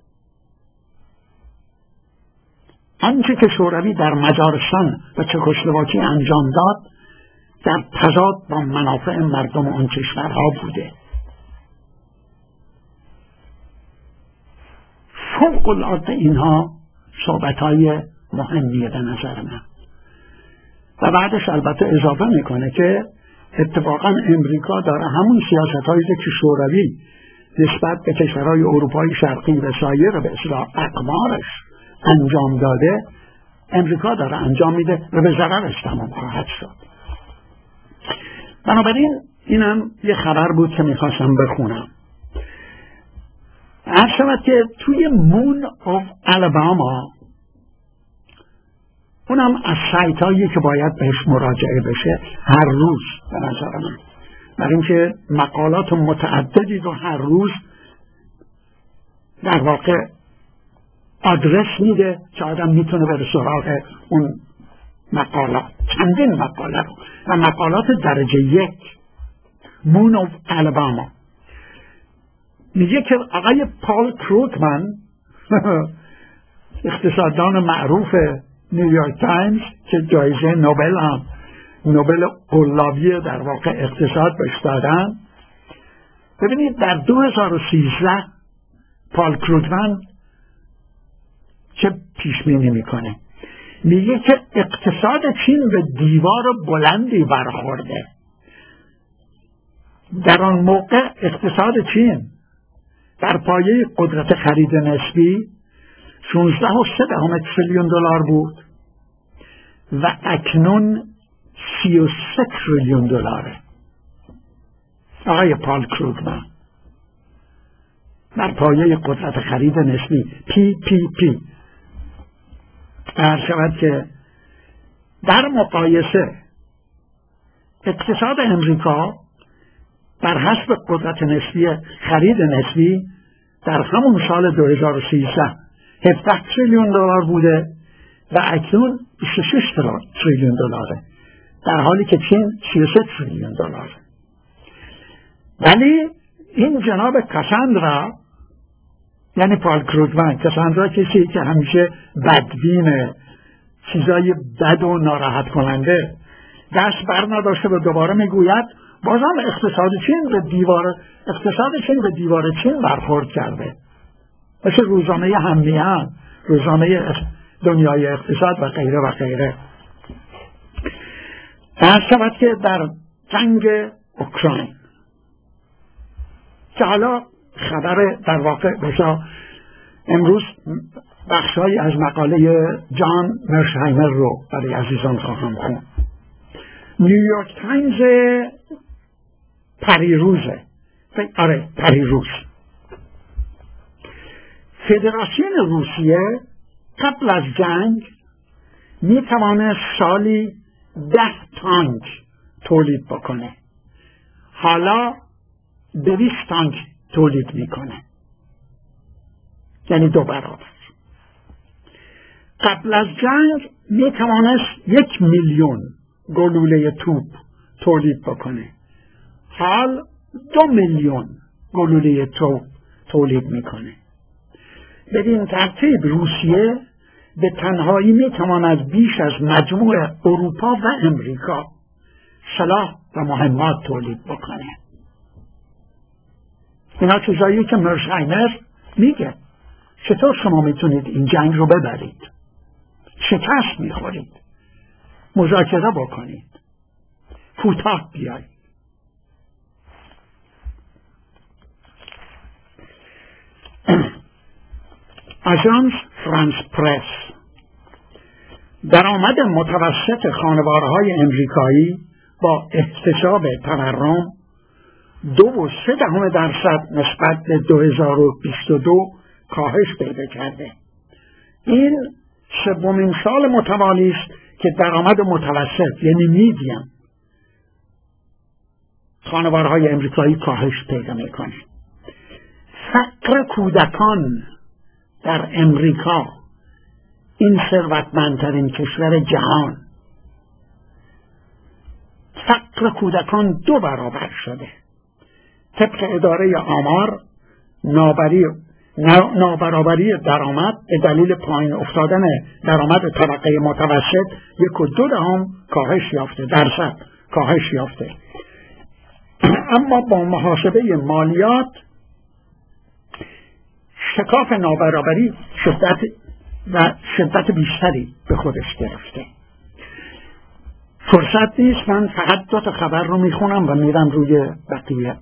آنچه که شوروی در مجارستان و چکسلواکی انجام داد در تضاد با منافع مردم آن کشورها بوده. فوق العاده اینها صحبت‌های مهمیه به نظر من. و بعدش البته اضافه میکنه که اتفاقا امریکا داره همون سیاست‌هایی که شوروی نسبت به کشورهای اروپای شرقی و سایر به اصطلاح اقمارش انجام داده، امریکا داره انجام میده و به ضررش تمام خواهد شد. بنابراین اینم یه خبر بود که میخواستم بخونم. عرض شود که توی مون آف الاباما، اونم از سایت هایی که باید بهش مراجعه بشه هر روز به نظر من، برای اینکه مقالات متعددی رو هر روز در واقع آدرس میده که آدم میتونه بره سراغ اون مقالات، چندین مقاله رو و مقالات درجه 1. مون آف الاباما میگه که آقای پال کروگمن اقتصاددان معروف نیویورک تایمز که جایزه نوبل هم نوبل قلابی در واقع اقتصاد بهش دادن ببینید در 2013 پال کروگمن چه پیشبینی میکنه؟ میگه که اقتصاد چین به دیوار بلندی برخورده. در آن موقع اقتصاد چین در پایه قدرت خرید نسبی 16.3 تریلیون دلار بود و اکنون 33 تریلیون دلاره. آقای پال کروگمن در پایه قدرت خرید نسبی PPP عرض شود که در مقایسه اقتصاد امریکا بر حسب قدرت نسبی خرید نسبی در همون سال 2013 17 تریلیون دلار بوده و اکنون 26 تریلیون دلاره، در حالی که چین 33 تریلیون دلاره. ولی این جناب کاساندرا، یعنی پال کروگمن، کاساندرا کسی که همیشه بدبینه، چیزای بد و ناراحت کننده دست بر نداشته و دوباره میگوید بازم اقتصاد چین به دیوار چین برخورد کرده، مثل روزنامه هممیهن، روزنامه دنیای اقتصاد و غیره و غیره. عرض شود که در جنگ اوکراین که حالا خبر در واقع بسا امروز بخشهایی از مقاله جان مرشهایمر رو برای عزیزان خواهم خوند. نیویورک تایمز پریروزه، پریروز. فدراسیون روسیه قبل از جنگ می توانست سالی 10 تانک تولید بکنه، حالا 200 تانک تولید میکنه، یعنی 2 برابر. قبل از جنگ می توانست 1 میلیون گلوله توپ تولید بکنه، حال 2 میلیون گلوله توپ تولید میکنه. بدین ترتیب روسیه به تنهایی میتواند بیش از مجموع اروپا و امریکا سلاح و مهمات تولید بکنه. اینا چیزایی که مرشهایمر میگه. چطور شما میتونید این جنگ رو ببرید؟ شکست میخورید، مذاکره بکنید، کوتاه بیایید. آژانس فرانس پرس: درآمد متوسط خانوارهای امریکایی با احتساب تورم 2.3% نسبت به 2022 کاهش پیدا کرده. این سومین سال متوالی است که درآمد متوسط یعنی میدیم خانوارهای امریکایی کاهش پیدا میکنه. فقر کودکان در امریکا، این ثروتمندترین کشور جهان، فقر کودکان 2 برابر شده. طبق اداره آمار نابرابری درآمد به دلیل پایین افتادن درآمد طبقه متوسط 1.2 کاهش یافته، درصد کاهش یافته. اما با محاسبه مالیات شکاف نابرابری شدت بیشتری به خودش گرفته. فرصت نیست، من فقط 2 خبر رو میخونم و میرم روی بقیه.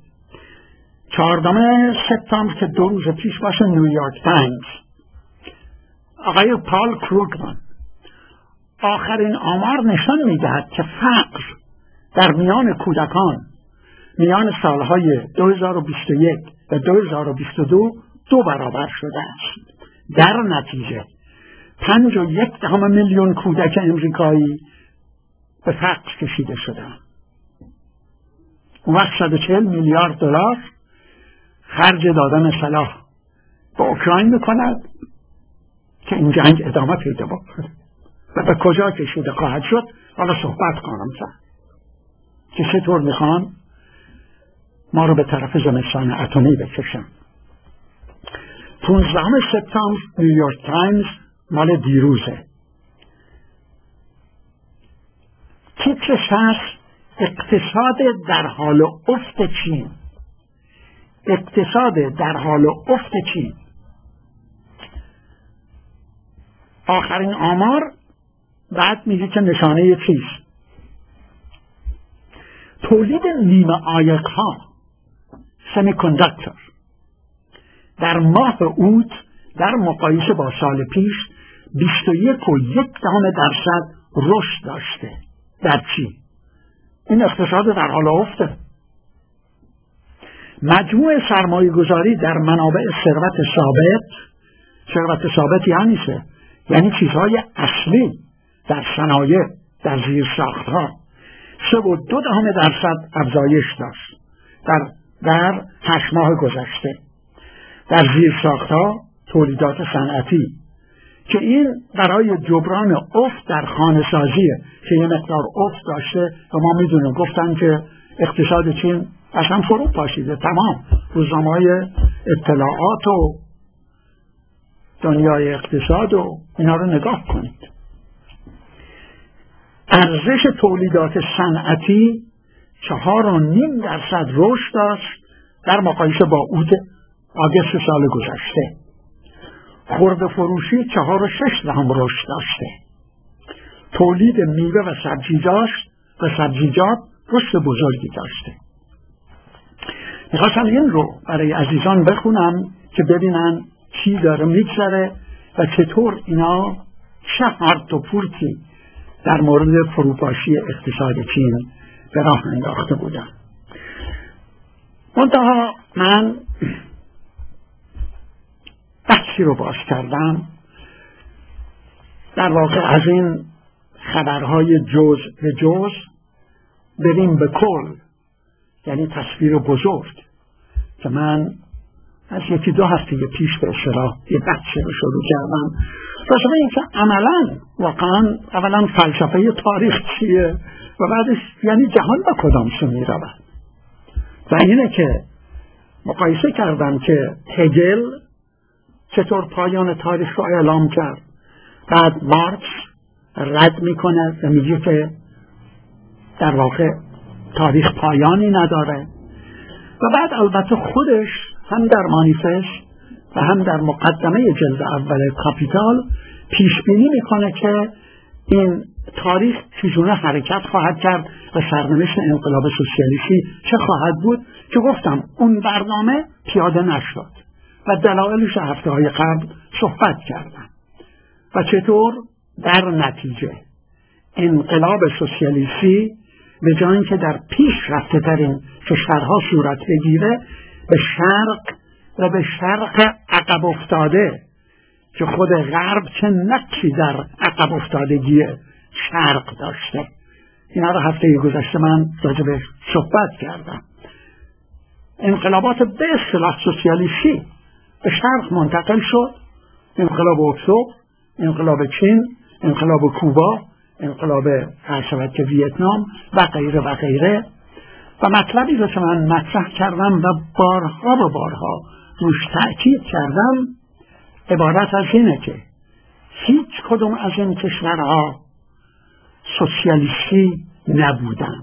14 سپتامبر که 2 روز پیش باشه، نیویورک تایمز: آقای پال کروگمن: آخرین آمار نشان میدهد که فقر در میان کودکان میان سالهای 2021 و 2022 2 برابر شده است. در نتیجه 5.1 میلیون کودک امریکایی به فقر کشیده شدند. اون وقت 140 میلیارد دلار خرج دادن سلاح به اوکراین میکند که این جنگ ادامه پیدا بکنه و به کجا کشیده خواهد شد. حالا صحبت کنم که چطور میخوان ما رو به طرف زمستان اتمی بکشن. 15 سپتامبر نیویورک تایمز، مال دیروزه. تیترش هست: اقتصاد در حال افت چین. اقتصاد در حال افت چین، آخرین آمار بعد میگه که نشانه چیست؟ تولید نیمه عایق ها سمی‌کانداکتور در ماه اوت در مقایسه با سال پیش 21.1% رشد داشته. در چی؟ این اقتصاد در حال افته. مجموع سرمایه گذاری در منابع ثروت ثابت یعنی چیزهای اصلی در صنایع، در زیرساختها 3.2% افزایش داشت در 8 ماه گذشته. در زیرساختها تولیدات صنعتی که این برای جبران افت در خانه‌سازیه که یه مقدار افت داشته و ما میدونیم گفتن که اقتصاد چین اصلا فرو پاشیده. تمام روزنامه‌های اطلاعات و دنیای اقتصاد و اینا رو نگاه کنید. ارزش تولیدات صنعتی 4.5% رشد داشت در مقایسه با اوت آگوست سال گذشته. خرده فروشی 4.6% رشد داشته. تولید میوه و سبزیجات رشد بزرگی داشته. میخواستم این رو برای عزیزان بخونم که ببینن چی داره میگذره و چطور اینا چه هرت و پورتی در مورد فروپاشی اقتصاد چین به راه انداخته بودن. منتها من بحثی رو باز کردم در واقع از این خبرهای جزء به جزء بریم به کل، یعنی تصویر بزرگ که من از 1-2 هفته پیش به اصطلاح یه بحثی رو شروع کردم راجع به اینکه عملاً واقعاً اولاً فلسفه تاریخ چیه و بعدش یعنی جهان به کدام سو می‌رود. و اینه که مقایسه کردم که هگل چطور پایان تاریخ رو اعلام کرد، بعد مارکس رد میکنه و میگه که در واقع تاریخ پایانی نداره و بعد البته خودش هم در مانیفست و هم در مقدمه جلد اول کاپیتال پیش بینی میکنه که این تاریخ چگونه حرکت خواهد کرد و سرنوشت انقلاب سوسیالیستی چه خواهد بود که گفتم اون برنامه پیاده نشد و دلایلش هفته‌های قبل صحبت کردم و چطور در نتیجه انقلاب سوسیالیستی به جای اینکه در پیش رفته ترین کشورها صورت بگیره به شرق عقب افتاده که خود غرب چه نقشی در عقب افتادگی شرق داشته. اینا رو هفته گذشته من راجع به صحبت کردم. انقلابات به اصطلاح سوسیالیستی به شرق منتقل شد، انقلاب اکتبر، انقلاب چین، انقلاب کوبا، انقلاب ویتنام و غیره و غیره. و مطلبی رو که من مطرح کردم و بارها روش تأکید کردم عبارت از اینه که هیچ کدوم از این کشورها سوسیالیستی نبودن.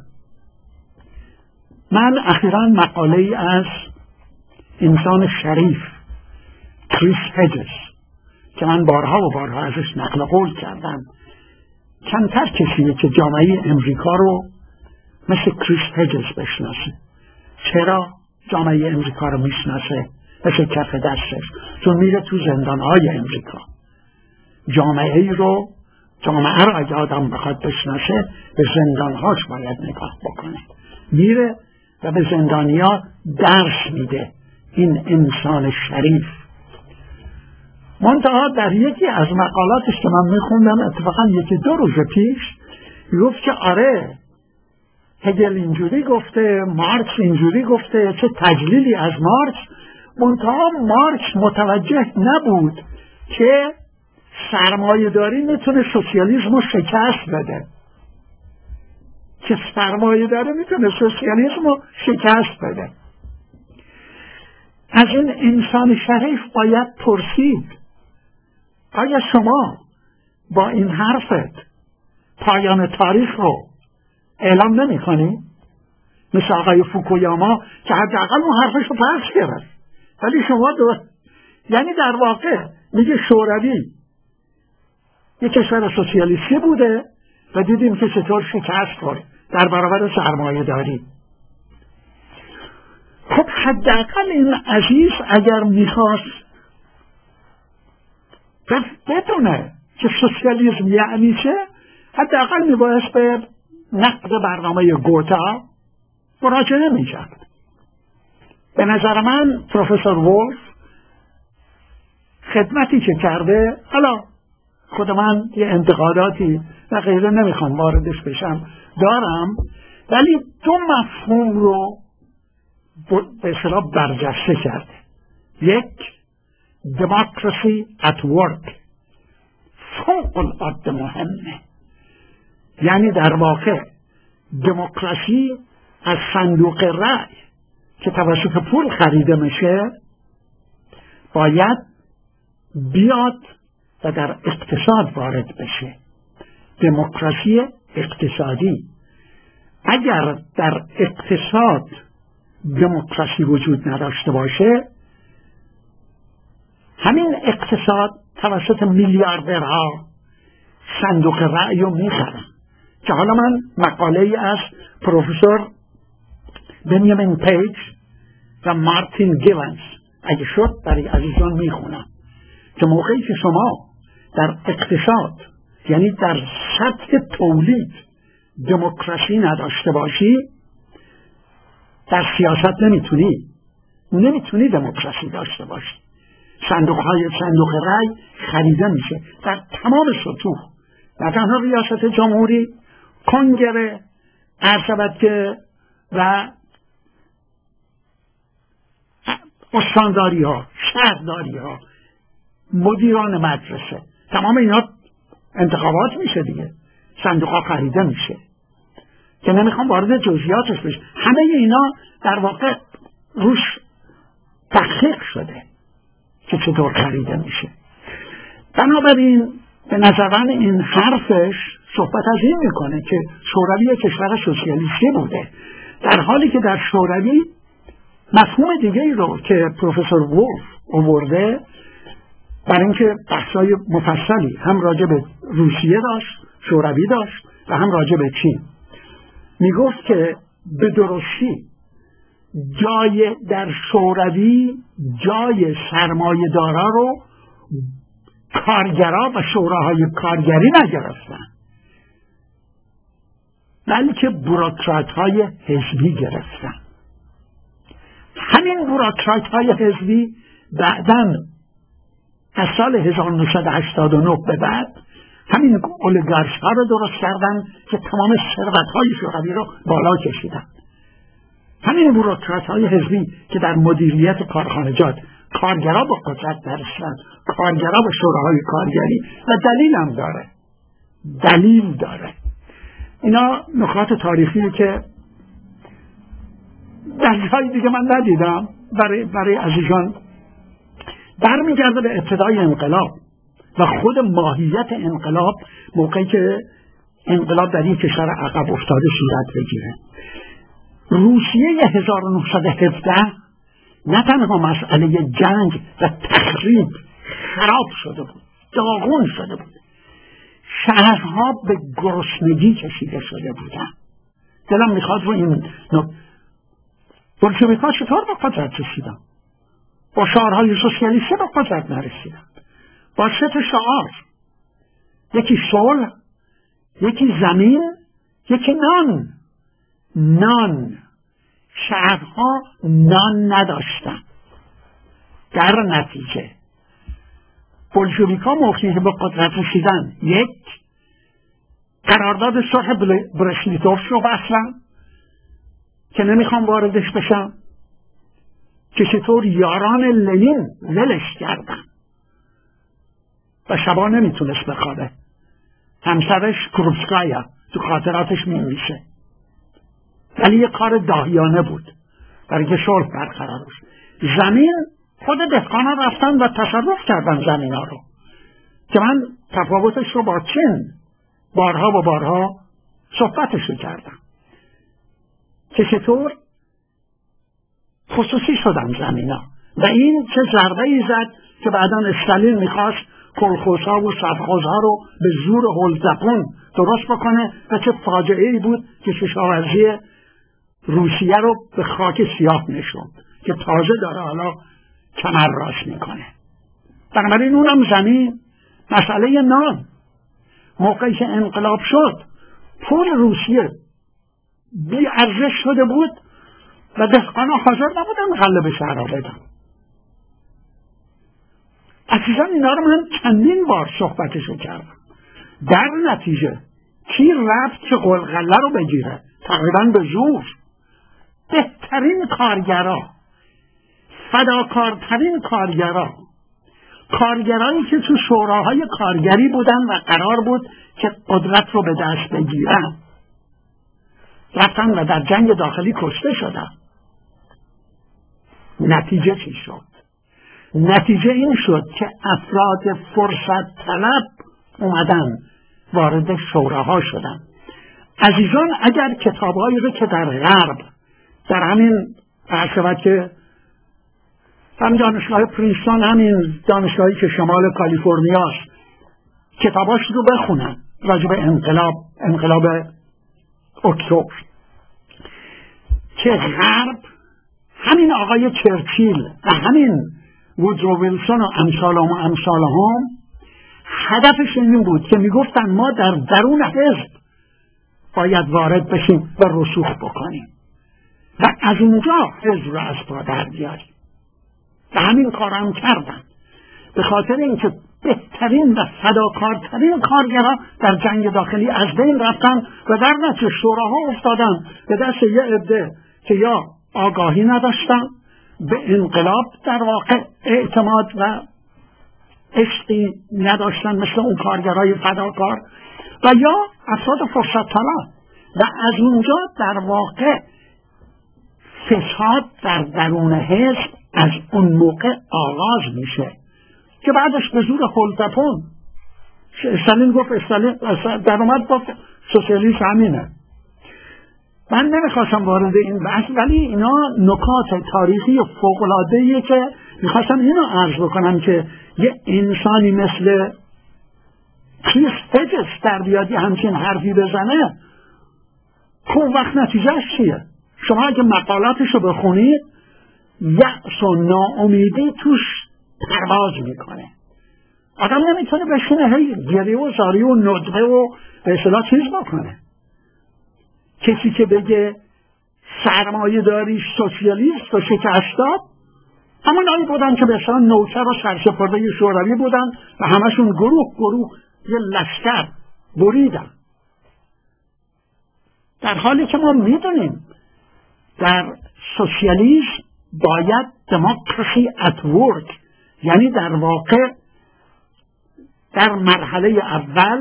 من اخیراً مقاله‌ای از انسان شریف کریس هجز که من بارها ازش نقل قول کردم، کمتر کسیه که جامعه امریکا رو مثل کریس هجز بشناسه. چرا جامعه امریکا رو میشناسه؟ مثل کف دستش، چون میره تو زندانهای امریکا. جامعه رو اگه آدم بخواد بشناسه به زندانهاش باید نگاه بکنه. میره و به زندانیا درس میده. این انسان شریف. منتها در یکی از مقالاتش که من میخوندم اتفاقا 1-2 روز پیش گفت که آره هگل اینجوری گفته، مارکس اینجوری گفته، چه تجلیلی از مارکس. منتها مارکس متوجه نبود که سرمایه داری میتونه سوسیالیسم رو شکست بده، از این انسان شریف باید پرسید آیا شما با این حرفت پایان تاریخ رو اعلام نمی کنی؟ مثل آقای فوکویاما که حداقل اون حرفش رو پس گرفت. ولی شما یعنی در واقع میگه شوروی یک کشور سوسیالیستی بوده و دیدیم که چطور شکست خورد در برابر سرمایه داری. خب حداقل این عزیز اگر میخواست بدونه که سوسیالیسم یعنی چه، حداقل میبایست به نقد برنامه گوتا مراجعه میکرد. به نظر من پروفسور وولف خدمتی که کرده، حالا خود من یه انتقاداتی و غیره نمیخوام واردش بشم دارم، ولی دو مفهوم رو به اصطلاح برجسته کرده. یک، دموکراسی at work، فوق العاده مهمه. یعنی در واقع دموکراسی از صندوق رأی که توسط پول خریده میشه باید بیاد و در اقتصاد وارد بشه. دموکراسی اقتصادی. اگر در اقتصاد دموکراسی وجود نداشته باشه، همین اقتصاد توسط میلیاردرها صندوق رأی رو میخرن. که حالا من مقاله ای از پروفسور بنیامین پیج و مارتین گیونز اگه شد برای عزیزان میخونم که موقعی که شما در اقتصاد یعنی در سطح تولید دموکراسی نداشته باشی، در سیاست نمیتونی دموکراسی داشته باشی. صندوق رأی خریده میشه در تمام سطوح، نه تنها ریاست جمهوری، کنگره، ارشبت و استانداری ها، شهرداری ها، مدیران مدرسه، تمام اینا انتخابات میشه دیگه، صندوق ها خریده میشه که نمیخوام وارد جزئیاتش بشه. همه اینا در واقع روش تحقیق شده که چطور خریده میشه. بنابراین به نظر من این حرفش صحبت از این میکنه که شوروی کشور سوسیالیستی بوده، در حالی که در شوروی مفهوم دیگه ای رو که پروفسور وولف آورده، برای اینکه بحثای مفصلی هم راجع به روسیه داشت، شوروی داشت و هم راجع به چین، میگفت که به درستی جای در شوروی جای سرمایه دارا رو کارگرا و شوراهای کارگری نگرفتن، بلکه بوروکرات های حزبی گرفتن. همین بوروکرات های حزبی بعداً از سال 1989 به بعد همین اولیگارش ها رو درست کردن که تمام ثروت های شوروی رو بالا کشیدن. همین بوروکرات های حزبی که در مدیریت کارخانجات کارگرا با قدرت درستن، کارگرا با شوراهای کارگری، و دلیل داره. اینا نکات تاریخیه که در جای دیگه من ندیدم. برای عزیزان برمیگرده به ابتدای انقلاب و خود ماهیت انقلاب، موقعی که انقلاب در این کشور عقب افتاده صورت بگیره. روسیه 1917 نه تنها مسئله جنگ و تخریب خراب شده بود، داغون شده بود، شهرها به گرسنگی کشیده شده بودن. دلم میخواد رو این بلشویک‌ها چطور به قدرت رسیدن؟ با شعارهای سوسیالیستی به قدرت نرسیدن، با 3 شعار: یکی صلح، یکی زمین، یکی نان. شهرها نان نداشتن. در نتیجه بلشویک‌ها موقعی که به قدرت رسیدن، یک، قرارداد صلح برشلیتوف رو بستن که نمیخوام واردش بشم، که چطور یاران لنین ولش کردن و شبا نمیتونست بخوابه. همسرش کروبسکایا تو خاطراتش می‌نویسه، ولی یه کار داهیانه بود برای که صلح برقرار بشه. زمین، خود دهقانا رفتن و تصرف کردن زمینا رو، که من تفاوتش رو با چین بارها صحبتش رو کردم که چطور خصوصی شدن زمینا و این چه ضربه ای زد که بعدا استالین میخواست کلخوزها و سبخوزها رو به زور هولزپون درست بکنه و چه فاجعه ای بود که کشاورزی روسیه رو به خاک سیاه نشوند که تازه داره حالا کمر راست میکنه. بنابراین اونم زمین مسئله نان. موقعی که انقلاب شد پول روسیه بی ارزش شده بود و دهقانا حاضر نبودن غله به شهرها بدن. عزیزان اینا رو من چندین بار صحبتشو کردم. در نتیجه کی رفت که غله رو بگیره؟ تقریبا به زور. بهترین کارگرا، فداکارترین کارگرایی که تو شوراهای کارگری بودن و قرار بود که قدرت رو به دست بگیرن رفتن و در جنگ داخلی کشته شدن. نتیجه چی شد؟ نتیجه این شد که افراد فرصت طلب اومدن وارد شوراها شدن. عزیزان اگر کتابهایی رو که در غرب در همین عرصه که هم دانشگاه پرینستون، همین دانشگاهی که شمال کالیفرنیا است، کتاباش رو بخونن راجع به انقلاب اکتبر، که غرب همین آقای چرچیل و همین وودرو ویلسون و امثالهم هدفش این بود که میگفتن ما در درون حزب باید وارد بشیم و رسوخ بکنیم و از اونجا حزب را از پا در بیاریم و همین کار هم کردن. به خاطر اینکه بهترین و فداکارترین کارگرها در جنگ داخلی از بین رفتن و در نتیجه شوراها افتادن به دست یه عده که یا آگاهی نداشتن، به انقلاب در واقع اعتماد و عشقی نداشتن مثل اون کارگرای فداکار، و یا افراد فرصت طلب، و از اونجا در واقع فساد در درون حزب از اون موقع آغاز میشه که بعدش به زور هولتپون استالین گفت، استالین در اومد گفت سوسیالیسم همینه. من نمیخواستم وارد این بحث، ولی اینا نکات تاریخی فوق‌العاده‌ایه که میخواستم اینو عرض بکنم که یه انسانی مثل کریس هجز در بیاد یه همچین حرفی بزنه، خب وقت نتیجهش چیه؟ شما اگه مقالاتشو بخونید یأس و ناامیدی توش پرواز میکنه. آدم نمیتونه بشینه هی گریه و زاری و ندبه و به اصطلاح چیز بکنه. کسی که بگه سرمایه داری سوسیالیست و شکست داد، همونایی بودن که به اصطلاح نوکر و سرسپرده شوروی بودن و همشون گروه یه لشکر بریدن، در حالی که ما میدونیم در سوسیالیسم باید دموکراسی ات ورک، یعنی در واقع در مرحله اول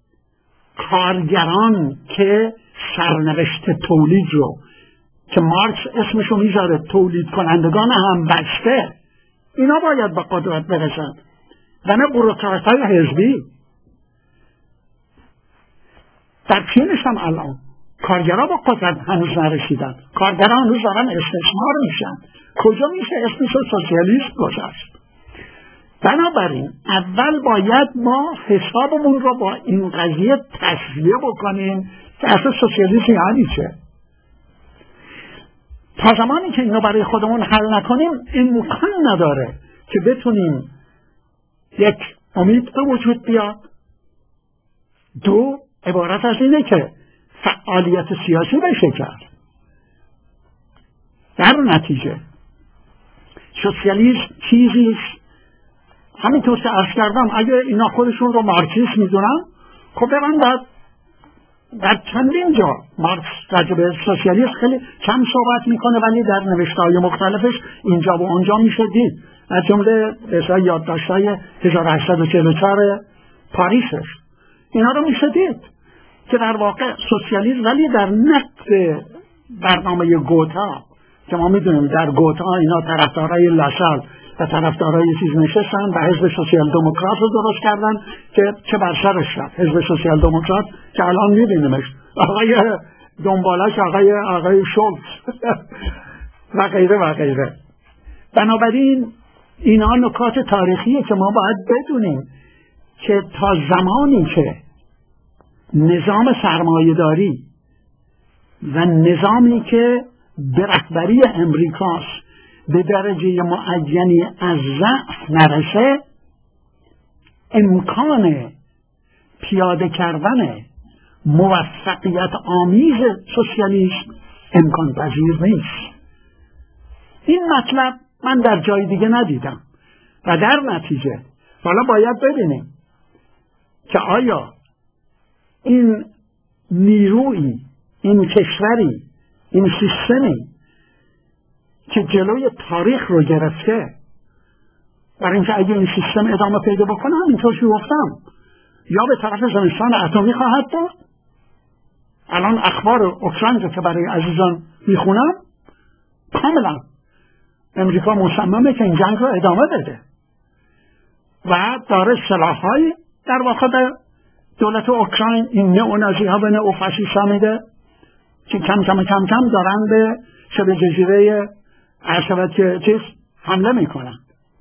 کارگران که سرنوشت تولید رو که مارکس اسمشو میذاره تولید کنندگان هم بسته، اینا باید به قدرت برسن و نه بوروکرات‌های حزبی. در چینش هم الان کارگران با قدرت هنوز نرسیدن، کارگران هنوز دارن استثمار میشن. کجا میشه اسمشو سوسیالیست گذاشت؟ بنابراین اول باید ما حسابمون رو با این قضیه تصفیه بکنیم که اصلا سوسیالیسم یعنی چه. تا زمانی که اینو برای خودمون حل نکنیم امکان نداره که بتونیم یک امید به وجود بیاد. دو، عبارت از اینه که فعالیت سیاسی بشه کرد. در نتیجه سوسیالیسم چیزیست، همینطور که عرض کردم، اگه اینا خودشون رو مارکسیست میدونن، خب برن در چندین جا مارکس راجع به سوسیالیسم خیلی کم صحبت میکنه، ولی در نوشته‌های مختلفش اینجا و اونجا میشه دید، از جمله یادداشت‌های 1844 پاریسش اینا رو میشه دید که در واقع سوسیالیسم، ولی در نقد برنامه گوتا که ما میدونیم در گوتا اینا طرفدارای لاسال و طرفدارای چیز نشستن و حزب سوسیال دموکرات رو درست کردن که چه بر سرش رفت. حزب سوسیال دموکرات که الان میبینیمش آقای دنبالش آقای شولتز و غیره و غیره. بنابراین اینا نکات تاریخیه که ما باید بدونیم که تا زمانی که نظام سرمایه‌داری و نظامی که به رهبری امریکاست به درجه معینی از ضعف نرسه، امکان پیاده کردن موفقیت آمیز سوسیالیسم امکان پذیر نیست. این مطلب من در جای دیگه ندیدم و در نتیجه حالا باید ببینیم که آیا این نیرویی، این کشوری، این سیستمی که جلوی تاریخ رو گرفته، برای اینکه اگه این سیستم ادامه پیدا بکنه همینطور که گفتم یا به طرف زمستان اتمی خواهد برد. الان اخبار اوکراین رو که برای عزیزان میخونم کاملا امریکا مصممه که این جنگ رو ادامه بده و داره سلاح‌های در واقع به دولت اوکراین، این نئونازی ها و نئوفاشیست‌ها میده که کم کم دارن به شبه جزیره عرشبت حمله میکنن.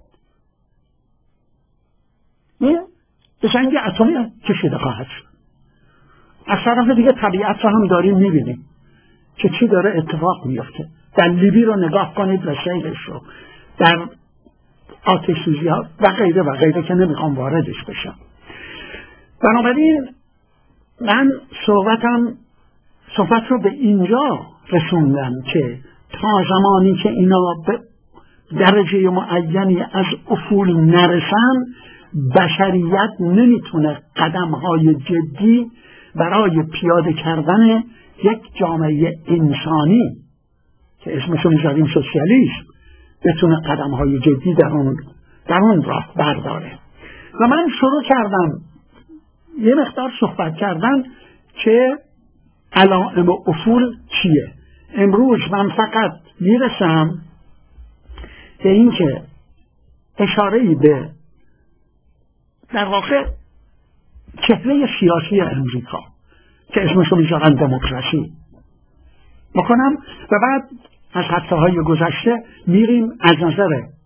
این به جنگ اتمی کشیده خواهد شد. از طرف دیگه طبیعت رو هم داریم میبینیم که چی داره اتفاق میفته. در لیبی رو نگاه کنید و سیلش رو، در آتش سوزی ها و غیره که نمیخوام واردش بشم. بنابراین من صحبت رو به اینجا رسوندم که تا زمانی که اینا به درجه معینی از افول نرسن، بشریت نمیتونه قدم‌های جدی برای پیاده کردن یک جامعه انسانی که اسمشو میذاریم سوسیالیسم بتونه قدم‌های جدی در اون راه برداره. و من شروع کردم یه مقدار صحبت کردن که علائم افول چیه. امروز من فقط میرسم به این که اشاره‌ای به در واقع چهره سیاسی امریکا که اسمشو میذارن دموکراسی بکنم و بعد از هفته‌های گذشته میریم از نظر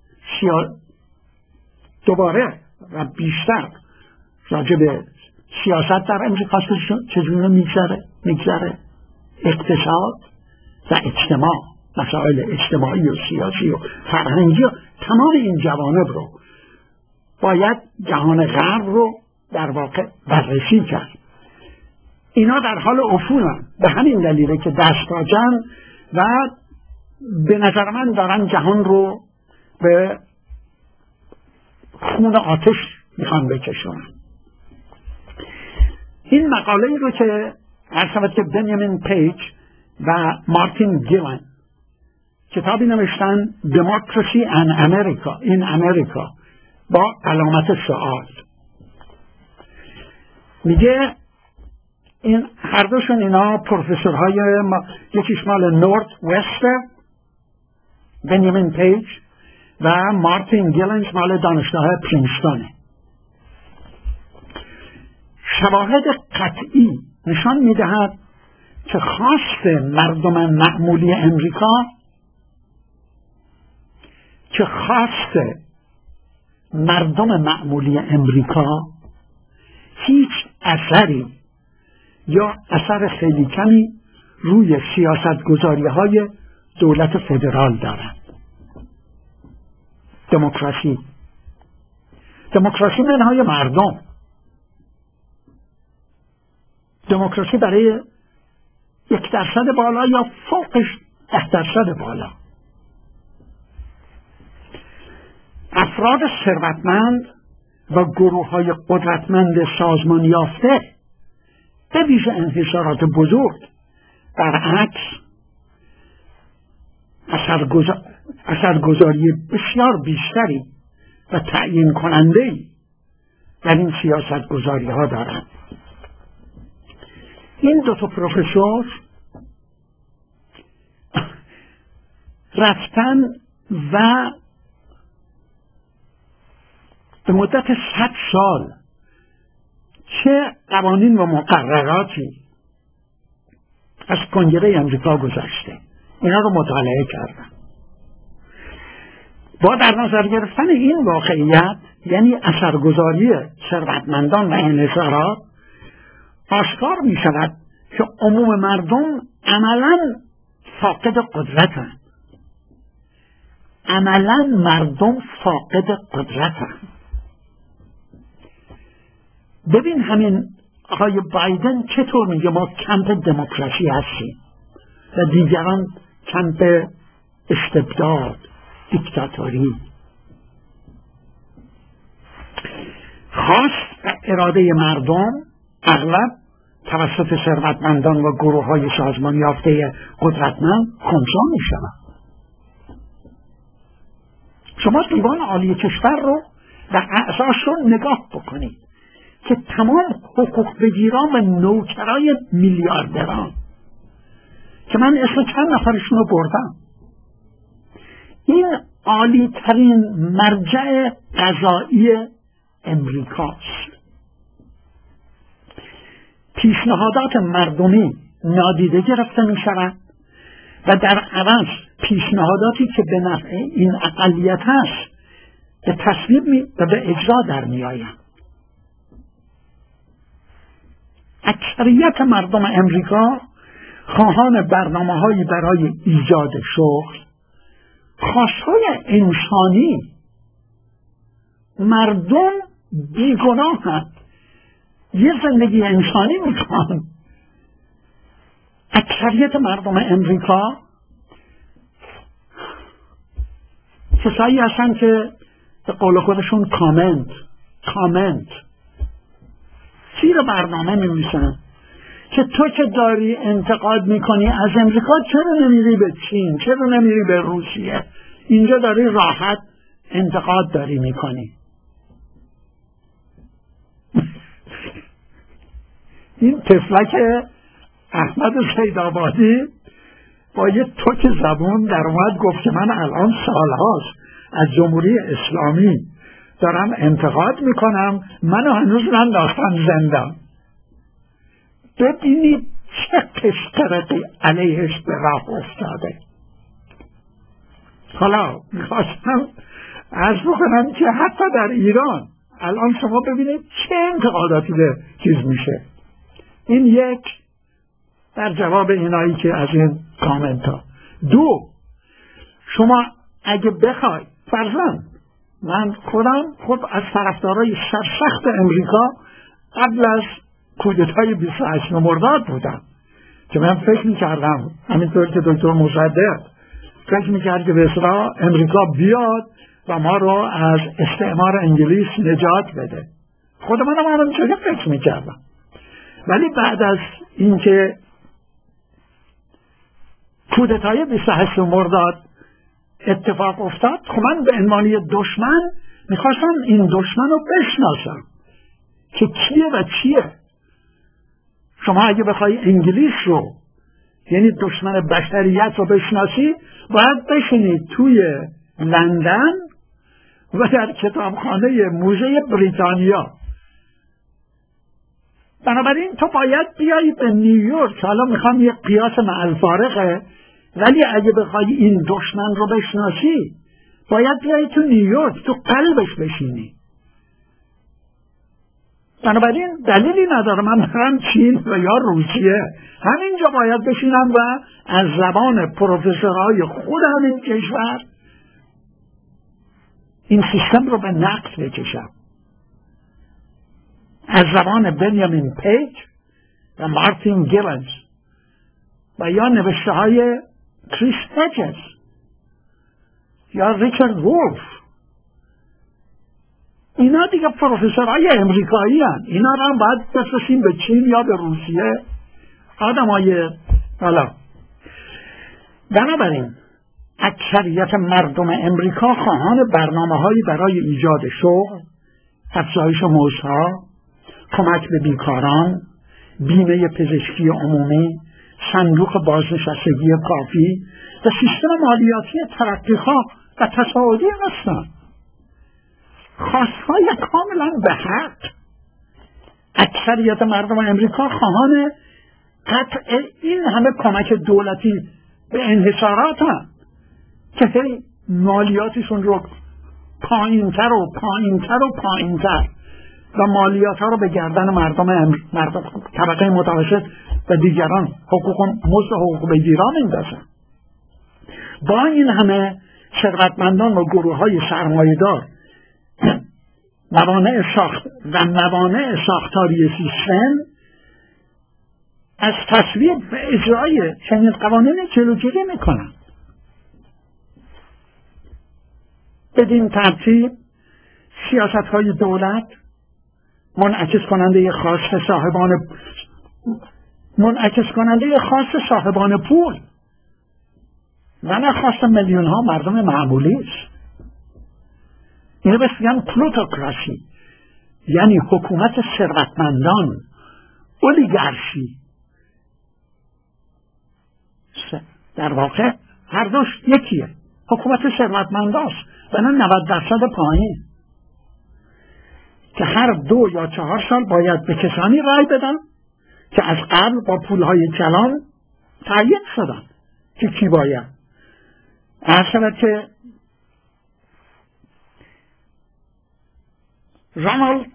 دوباره و بیشتر راجع به سیاست در امریکا چجوری میگذره، اقتصاد و اجتماع، مسائل اجتماعی و سیاسی و فرهنگی و تمام این جوانب رو باید جهان غرب رو در واقع بررسی کرد. اینا در حال افولن، به همین دلیله که دستاجن و به نظر من دارن جهان رو به خون آتش میخوان بکشونن. این مقاله رو که عرض که بنیامین پیج و مارتین گیلن کتابی نوشتن Democracy and America in America با علامت سوال، میگه این هر دوشون اینا پروفسورهای یکیش مال نورت وستر بنیامین پیج و مارتین گیلنز مال دانشگاه پرینستونه. شواهد قطعی نشان میدهد که خواست مردم معمولی امریکا هیچ اثری یا اثر خیلی کمی روی سیاستگذاری‌های دولت فدرال دارد. دموکراسی منهای مردم، دموکراسی برای 1% بالا یا فوقش 10% بالا. افراد ثروتمند و گروه‌های قدرتمند سازمان یافته به ویژه انحصارات بزرگ برعکس اثرگذاری بسیار بیشتری و تعیین کننده‌ای در این سیاست گذاری ها دارند. این دو تا پروفسور رفتن و به مدت 100 سال چه قوانین و مقرراتی از کنگره امریکا گذشته. اینا رو مطالعه کردم. با در نظر گرفتن این واقعیت، یعنی اثرگذاری ثروتمندان و انحصارات، آشکار می شود که عموم مردم عملاً فاقد قدرتند. عملاً مردم فاقد قدرتند. ببین همین آقای بایدن چطور میگه ما کمپ دموکراسی هستیم و دیگران کمپ استبداد، دیکتاتوری. خواست و اراده مردم اغلب توسط ثروتمندان و گروه‌های سازمان یافته قدرتمند خنثی می‌شود. شما دیوان عالی کشور رو و اعضاش رو نگاه بکنید که تمام حقوق بگیران و نوکرای میلیاردران که من اسم چند نفرشون رو بردم، این عالی ترین مرجع قضایی امریکاست. پیشنهادات مردمی نادیده گرفته می شود و در عوض پیشنهاداتی که به نفع این اقلیت هست به تصویب و به اجرا در می آید. اکثریت مردم امریکا خواهان برنامه‌هایی برای ایجاد شغل، خواستهای انسانی. مردم بیگناهند، یه زندگی انسانی میخوان. اکثریت مردم امریکا کسایی هستن که به قول خودشون کامنت زیر برنامه می‌نویسن که تو که داری انتقاد میکنی از امریکا، چرا نمیری به چین، چرا نمیری به روسیه؟ اینجا داری راحت انتقاد داری میکنی. این طفلک احمد سیدآبادی با یه توک زبون در اومد گفت که من الان سالهاست از جمهوری اسلامی دارم انتقاد میکنم، منو هنوز ننداختن زندان. ببینید چه قشقرقی علیهش به راه افتاده. حالا میخواستم عرض بکنم که حتی در ایران الان شما ببینید چه انتقاداتی به چیز میشه. این یک در جواب اینایی که از این کامنت ها. دو، شما اگه بخوای فرضاً من خودم از طرفدارای سرسخت امریکا قبل از کودتای 28 مرداد بودم که من فکر میکردم همینطور که دکتر مصدق فکر میکرد که به اصطلاح امریکا بیاد و ما رو از استعمار انگلیس نجات بده. خود منم همینطوری فکر میکردم. ولی بعد از اینکه کودتای 28 مرداد اتفاق افتاد، خب من به عنوان دشمن میخواستم این دشمن رو بشناسم که کیه و چیه. شما اگه بخوای انگلیس رو، یعنی دشمن بشریت رو بشناسی، باید بشینید توی لندن و در کتابخانه موزه بریتانیا. بنابراین تو باید بیایی به نیویورک. حالا میخوام یه قیاس مع الفارقه، ولی اگه بخوای این دشمن رو بشناسی باید بیایی تو نیویورک، تو قلبش بشینی. بنابراین دلیلی نداره من برم چین و یا روسیه، همینجا باید بشینم و از زبان پروفسورهای خود همین کشور این سیستم رو به نقد بکشم. از زبان بنیامین پیج و مارتین گیلنز و یا نوشته های کریس هجز یا ریچارد وولف. اینا دیگه پروفسورهای امریکایی هستند. اینا رو هم باید بفرستیم به چین یا به روسیه. آدم های حالا بنابراین اکثریت مردم امریکا خواهان برنامه‌هایی برای ایجاد شغل، افزایش مزدها، کمک به بیکاران، بیمه پزشکی عمومی، صندوق بازنشستگی کافی و سیستم مالیاتی ترقیخواه و تصاعدی هستند. خواستهای کاملا به حق. اکثریت مردم امریکا خواهان قطع این همه کمک دولتی به انحصارات هم که هی مالیاتشون رو پایینتر و پایینتر و پایینتر و مالیات ها رو به گردن مردم طبقه متوسط و دیگران مزد حقوق بگیران میندازن. با این همه ثروتمندان و گروه های سرمایه‌دار موانع ساختاری سیستم از تصویب و اجرای چنین قوانین جلوگیری میکنن. بدین ترتیب سیاست های دولت منعکس کننده خواست صاحبان پول و نه خواست میلیون ها مردم معمولی است. اینو بهش میگن پلوتوکراسی، یعنی حکومت ثروتمندان، اولیگارشی. در واقع هر دوش یکیه، حکومت ثروتمنداست و نه 90% پایین که هر 2 یا 4 سال باید به کسانی رای بدن که از قبل با پولهای کلان تعیین شدن که کی باید. اصلا که رانالد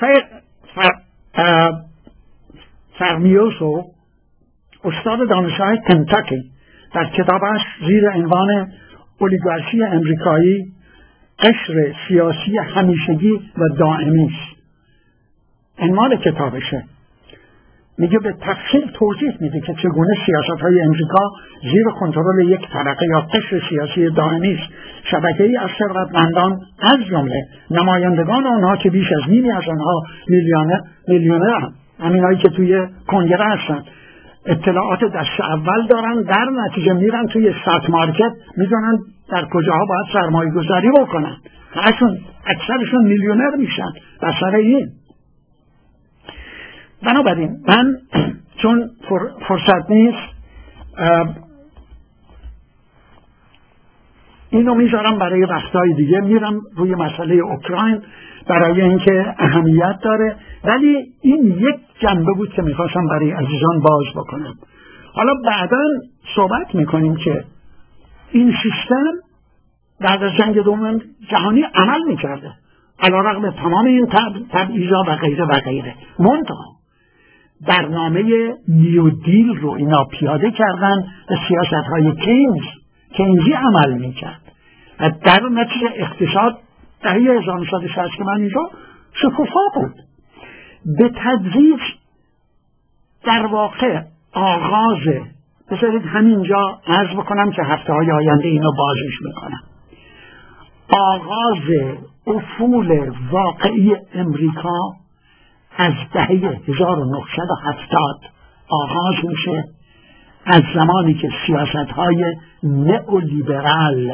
فرمیوسو استاد دانشگاه کنتاکی در کتابش زیر عنوان اولیگارشی امریکایی قشر سیاسی همیشگی و دائمی است، عنوان کتابشه، میگه به تفصیل توضیح میده که چگونه سیاست‌های امریکا زیر کنترل یک طبقه یا قشر سیاسی دائمی است. شبکه‌ای از ثروتمندان از جمله نمایندگان آنها که بیش از نیمی از آنها میلیونر، همینایی که توی کنگره هستن، اطلاعات دست اول دارن، در نتیجه میرن توی استاک مارکت میدونن در کجاها باید سرمایه گذاری بکنن، اکثرشون میلیونر میشن بر سر این. بنابراین من چون فرصت نیست اینو میذارم برای وقتهای دیگه، میرم روی مسئله اوکراین برای اینکه اهمیت داره، ولی این یک جنبه بود که میخواستم برای عزیزان باز بکنم. حالا بعدا صحبت میکنیم که این سیستم بعد از جنگ دوم جهانی عمل میکرده علیرغم تمام این تبعیضا و غیره و غیره. منتها برنامه نیو دیل رو اینا پیاده کردن و سیاست‌های کینزی عمل میکرد و در نتیجه اقتصاد دهه 1960 که من اینجا شکوفا بود. به تدریج در واقع آغازه، بذارید همینجا عرض بکنم که هفته های آینده اینو بازش میکنم، آغاز افول واقعی امریکا از دهه 1970 آغاز میشه، از زمانی که سیاست‌های نئولیبرال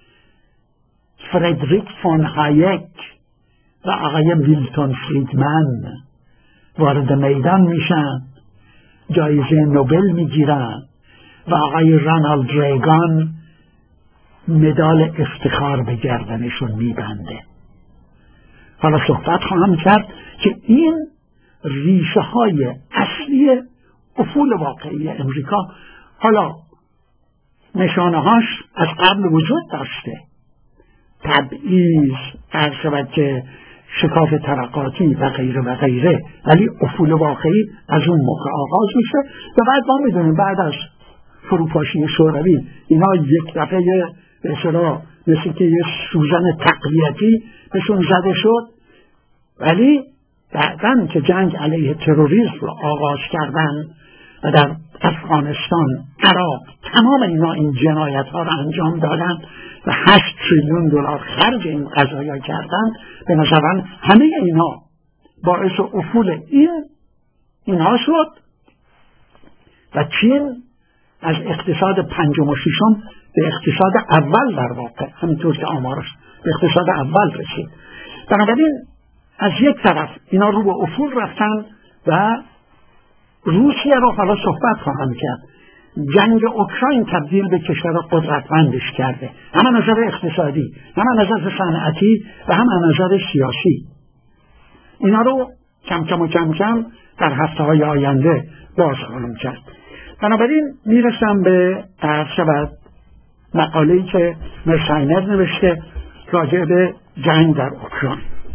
فردریک فون هایک و آقای میلتون فریدمن وارد میدان میشن، جایزه نوبل میگیرن و آقای رانالد ریگان مدال افتخار به گردنشون میبنده. حالا صحبت خواهم کرد که این ریشه های اصلی افول واقعی امریکا، حالا نشانه هاش از قبل وجود داشته، تبعیض، عرض که شکاف طبقاتی و غیره و غیره، ولی افول واقعی از اون موقع آغاز میشه و بعد ما میدونیم بعد از فروپاشی شوروی اینا یک دفعه به اصطلاح مثل که یه سوزن تقویتی بهشون زده شد، ولی بعدن که جنگ علیه تروریسم رو آغاز کردن و در افغانستان، عراق، تمام اینا این جنایت ها رو انجام دادن و 8 تریلیون دلار خرج این قضایا کردن، به نظر من همه اینا باعث افول اینها شد و چین از اقتصاد 5 و 6 به اقتصاد اول در واقع، همینطور که آمارش به اقتصاد اول رسید. بنابراین از یک طرف اینا رو به افول رفتن و روسیه رو حالا صحبت خواهم کرد. جنگ اوکراین تبدیل به کشور قدرتمندش کرده، هم از نظر اقتصادی، هم از نظر صنعتی و هم از نظر سیاسی. اینا رو کم کم و کم کم در هفته‌های آینده باز خواهم کرد. بنابراین میرسم به شود مقاله‌ای که مرساینر نوشته راجع به جنگ در اوکراین.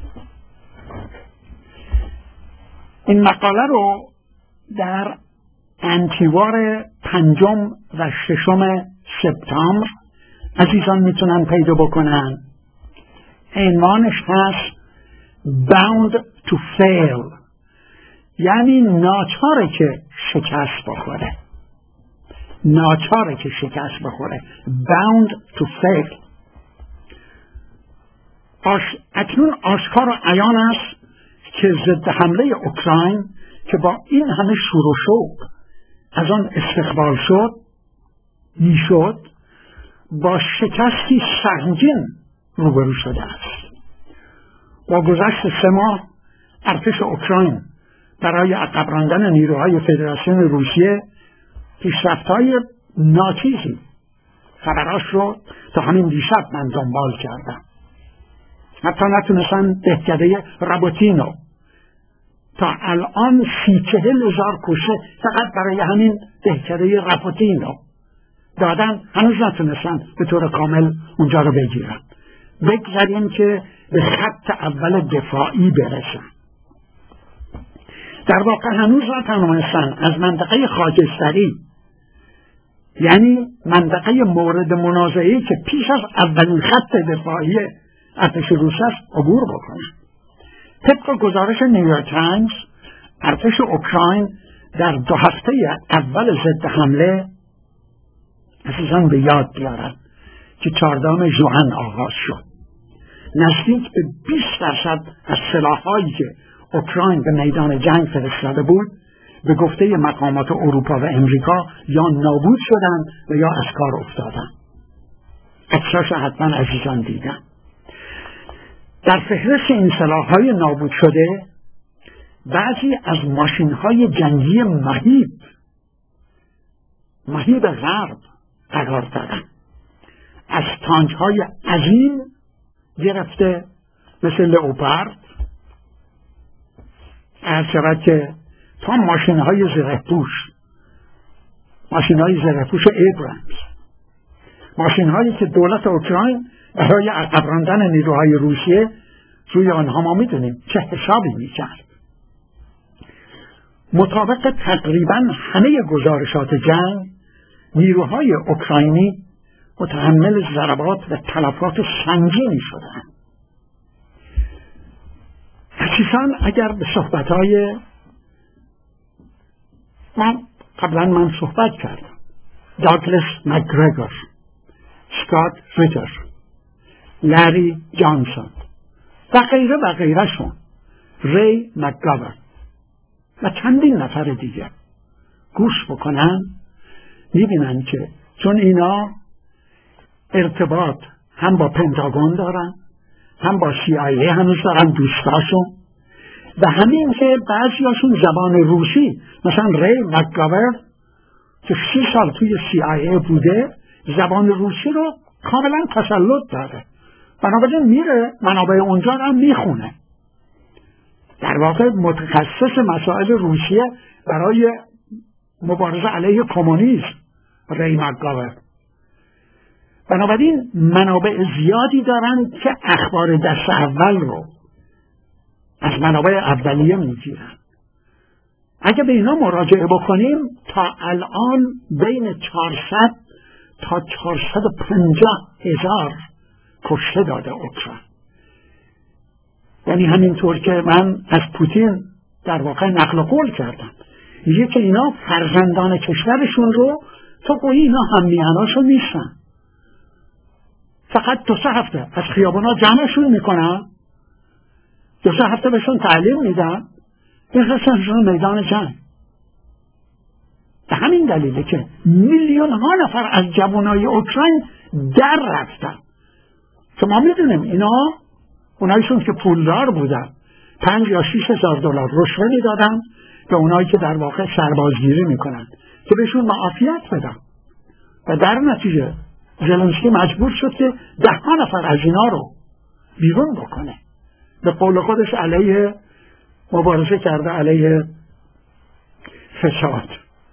این مقاله رو در انتیوار 5 و 6 سپتامبر عزیزان میتونن پیدا بکنن. عنوانش هست Bound to Fail، یعنی ناچاره که شکست بخوره. ناچاره که شکست بخوره. Bound to Fail. اکنون آشکار و عیان است که ضد حمله اوکراین که با این همه شور و شوق از آن استقبال میشد با شکستی سنگین روبرو شده است. با گذشت 3 ماه ارتش اوکراین برای عقب راندن نیروهای فدراسیون روسیه پیشرفت‌های ناچیزی خبراش رو تا همین دیشب من دنبال کردم. حتی نتونستن دهکده رابوتینو تا الان 30-40,000 کشته فقط برای همین دهکده رابوتینو دادن، هنوز نتونستن به طور کامل اونجا رو بگیرن. بگذاریم که به خط اول دفاعی برسن. در واقع هنوز نتونستن از منطقه خاکستری، یعنی منطقه مورد منازعه‌ای که پیش از اولین خط دفاعی ارتش روس است، عبور بکنن. طبق گزارش نیویورک تایمز، ارتش اوکراین در 2 هفته اول ضد حمله عزیزان به یاد بیارن که 14 ژوئن آغاز شد. نزدیک به 20% از سلاح‌هایی که اوکراین به میدان جنگ فرستاده بود به گفته مقامات اروپا و امریکا یا نابود شدن و یا از کار افتادن. عکساش حتما عزیزان دیدن. در فهرست این سلاح‌های نابود شده بعضی از ماشین‌های جنگی مهیب غرب قرار دادن. از تانک‌های عظیم گرفته مثل لئوپارد، از شود که تا ماشین‌های زره‌پوش، ماشین‌های زره‌پوش ایبرامز، ماشین‌هایی که دولت اوکراین برای عقب راندن نیروهای روسیه روی آنها ما می‌دونیم چه حسابی می‌کرد. مطابق تقریباً همه گزارشات جنگ، نیروهای اوکراینی متحمل ضربات و تلفات سنگینی شدند. عزیزان اگر به صحبت‌های من صحبت کردم، داگلس مکگرگور، اسکات ریتر، لری جانسون و غیرشون، ری مکگاور و چندین نفر دیگر گوش بکنن، میبینن که چون اینا ارتباط هم با پنتاگون دارن، هم با CIA هنوز دارن دوستاشون، و همین که بعضیاشون زبان روسی، مثلا ری مکگاور که 30 سال توی CIA بوده زبان روسی رو کاملا تسلط داره، بنابراین میره منابع اونجا هم میخونه. در واقع متخصص مسائل روسیه برای مبارزه علیه کمونیسم ری مکگاور. بنابراین منابع زیادی دارن که اخبار دست اول رو از منابع اولیه میگیرن. اگه به اینا مراجعه بکنیم تا الان بین 400 تا 450,000 کشته داده اوکراین. یعنی همینطور که من از پوتین در واقع نقل قول کردم، میگه که اینا فرزندان کشورشون رو تو گویی اینا هم میهناشون نیستن، فقط 2-3 هفته از خیابونا جمعشون میکنن، 2-3 هفته بهشون تعلیم میدن، بفرستنشون میدان جنگ. به همین دلیله که میلیون ها نفر از جوانای اوکراین در رفتن. شما میدونیم اینا اونایشون که پولدار بودن 5 یا 6,000 دلار رشوه میدادن به اونایی که در واقع سربازگیری میکنن که بهشون معافیت بدن، و در نتیجه زلنسکی مجبور شد که 10 نفر از اینا رو بیرون بکنه. به قول خودش علیه مبارزه کرده علیه فساد.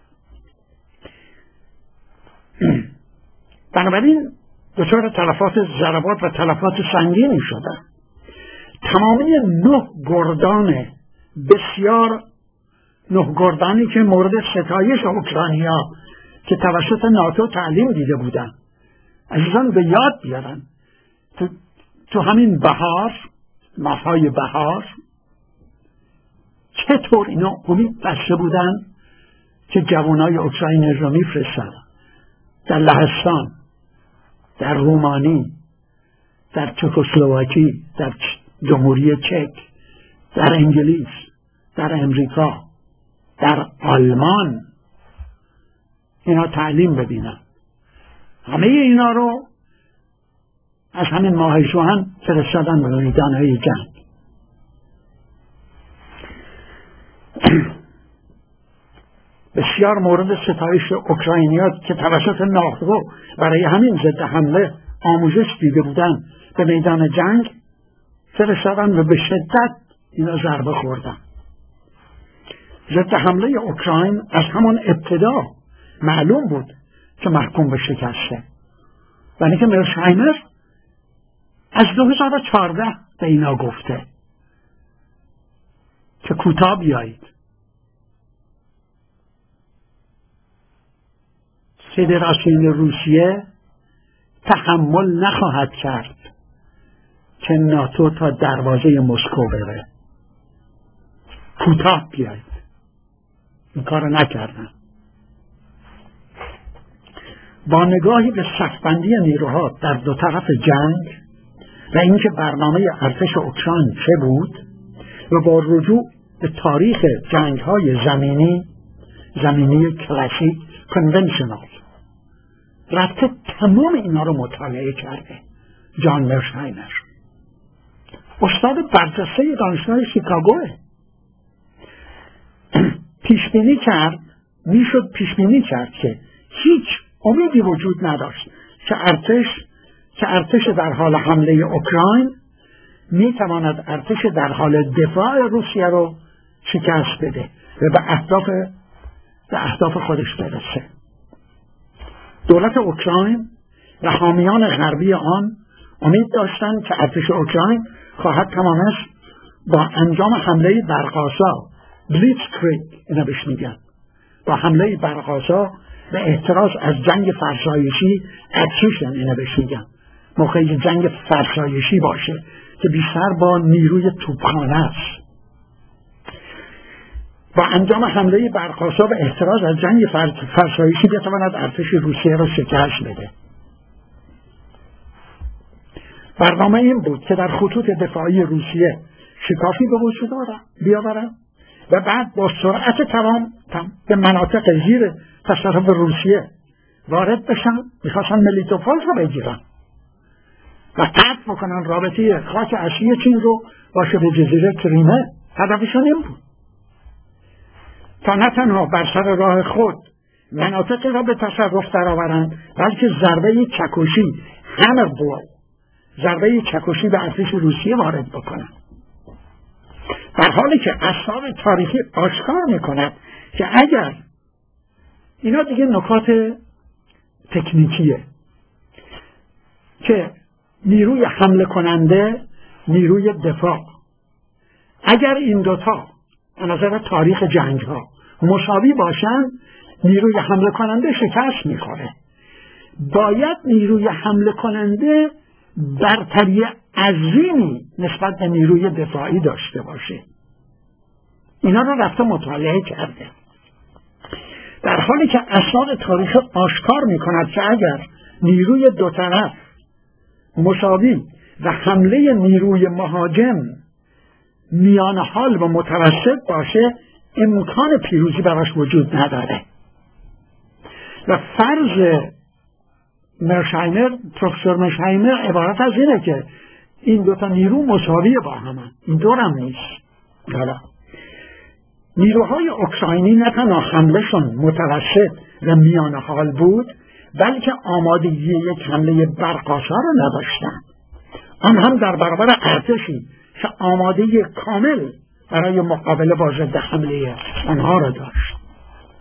بنابراین دچار تلفات ضربات و تلفات سنگینی شدن. تمامی 9 گردان بسیار 9 گردانی که مورد ستایش اوکراینیا که توسط ناتو تعلیم دیده بودن، عزیزان به یاد بیارن تو همین بهار، ماههای بهار، چطور اینا امید بسته بودن که جوانای اوکراین رو میفرستن در لهستان، در رومانی، در چکسلواکی، در جمهوری چک، در انگلیس، در امریکا، در آلمان اینا تعلیم ببینن. همه اینا رو از همین ماه ژوئن فرستادن به میدانهای جنگ. بسیار مورد ستایش اوکراینیا که توسط ناتو برای همین ضد حمله آموزش دیده بودن به میدان جنگ فرستادن و به شدت اینا ضربه خوردن. ضد حمله اوکراین از همون ابتدا معلوم بود که محکوم به شکسته، و اینکه مرشهایمر از 2014 به اینا گفته که کوتاه بیایید. فدراسیون روسیه تحمل نخواهد کرد که ناتو تا دروازه مسکو بره. کوتاه بیایید. این کار نکردن. با نگاهی به صفبندی نیروها در دو طرف جنگ و اینکه برنامه ارتش اوکراین چه بود و با رجوع به تاریخ جنگ‌های زمینی کلاسیک کنونشنال رفته تمام اینا رو مطالعه کرده. جان مرشهایمر استاد برجسته دانشگاه شیکاگوه میشد پیش بینی کرد که هیچ امیدی وجود نداشت که ارتش در حال حمله اوکراین میتواند ارتش در حال دفاع روسیه رو شکست بده و به اهداف خودش برسه. دولت اوکراین و حامیان غربی آن امید داشتند که ارتش اوکراین خواهد توانست با انجام حمله برق‌آسا، بلیتزکریگ اینا بهش میگن، با حمله برق‌آسا به احتراز از جنگ فرسایشی، اتریشن اینا بهش میگن، موقعی جنگ فرسایشی باشه که بیشتر با نیروی توپخانه است، با انجام حمله برق‌آسا به احتراز از جنگ فرسایشی بتواند ارتش روسیه را شکست بده. برنامه این بود که در خطوط دفاعی روسیه شکافی به وجود بیاورند و بعد با سرعت تمام به مناطق زیر تصرف روسیه وارد بشن. میخواستن ملیتوپول رو بگیرن و قطع بکنن رابطه خاک اصلی چین رو با شبه جزیره کریمه. هدفشون این بود تا نه تنها بر سر راه خود مناطق را به تصرف درآورند، بلکه ضربه چکشی به ارتش روسیه وارد بکنند. در حالی که اسناد تاریخی آشکار میکند که اگر اینا دیگه نکات تکنیکیه که نیروی حمله کننده، نیروی دفاع، اگر این دوتا از نظر تاریخ جنگ ها مساوی باشن، نیروی حمله کننده شکست میخوره. باید نیروی حمله کننده برتری عظیمی نسبت به نیروی دفاعی داشته باشه. اینا رو رفته مطالعه کرده، در حالی که اسناد تاریخ آشکار میکند که اگر نیروی دو طرف مساوی و حمله نیروی مهاجم میان حال و متوسط باشه، امکان پیروزی براش وجود نداره. و فرض پروفسور مرشهایمر عبارت از اینه که این دوتا نیرو مساوی با همن. این دور هم نیست. حالا نیروهای اوکراینی نه تنها حملهشون متوسط و میان حال بود، بلکه آمادگی یک حمله برق‌آسا رو نداشتن. آن هم در برابر ارتشی که آمادگی کامل برای مقابله با ضد حمله آنها را داشت.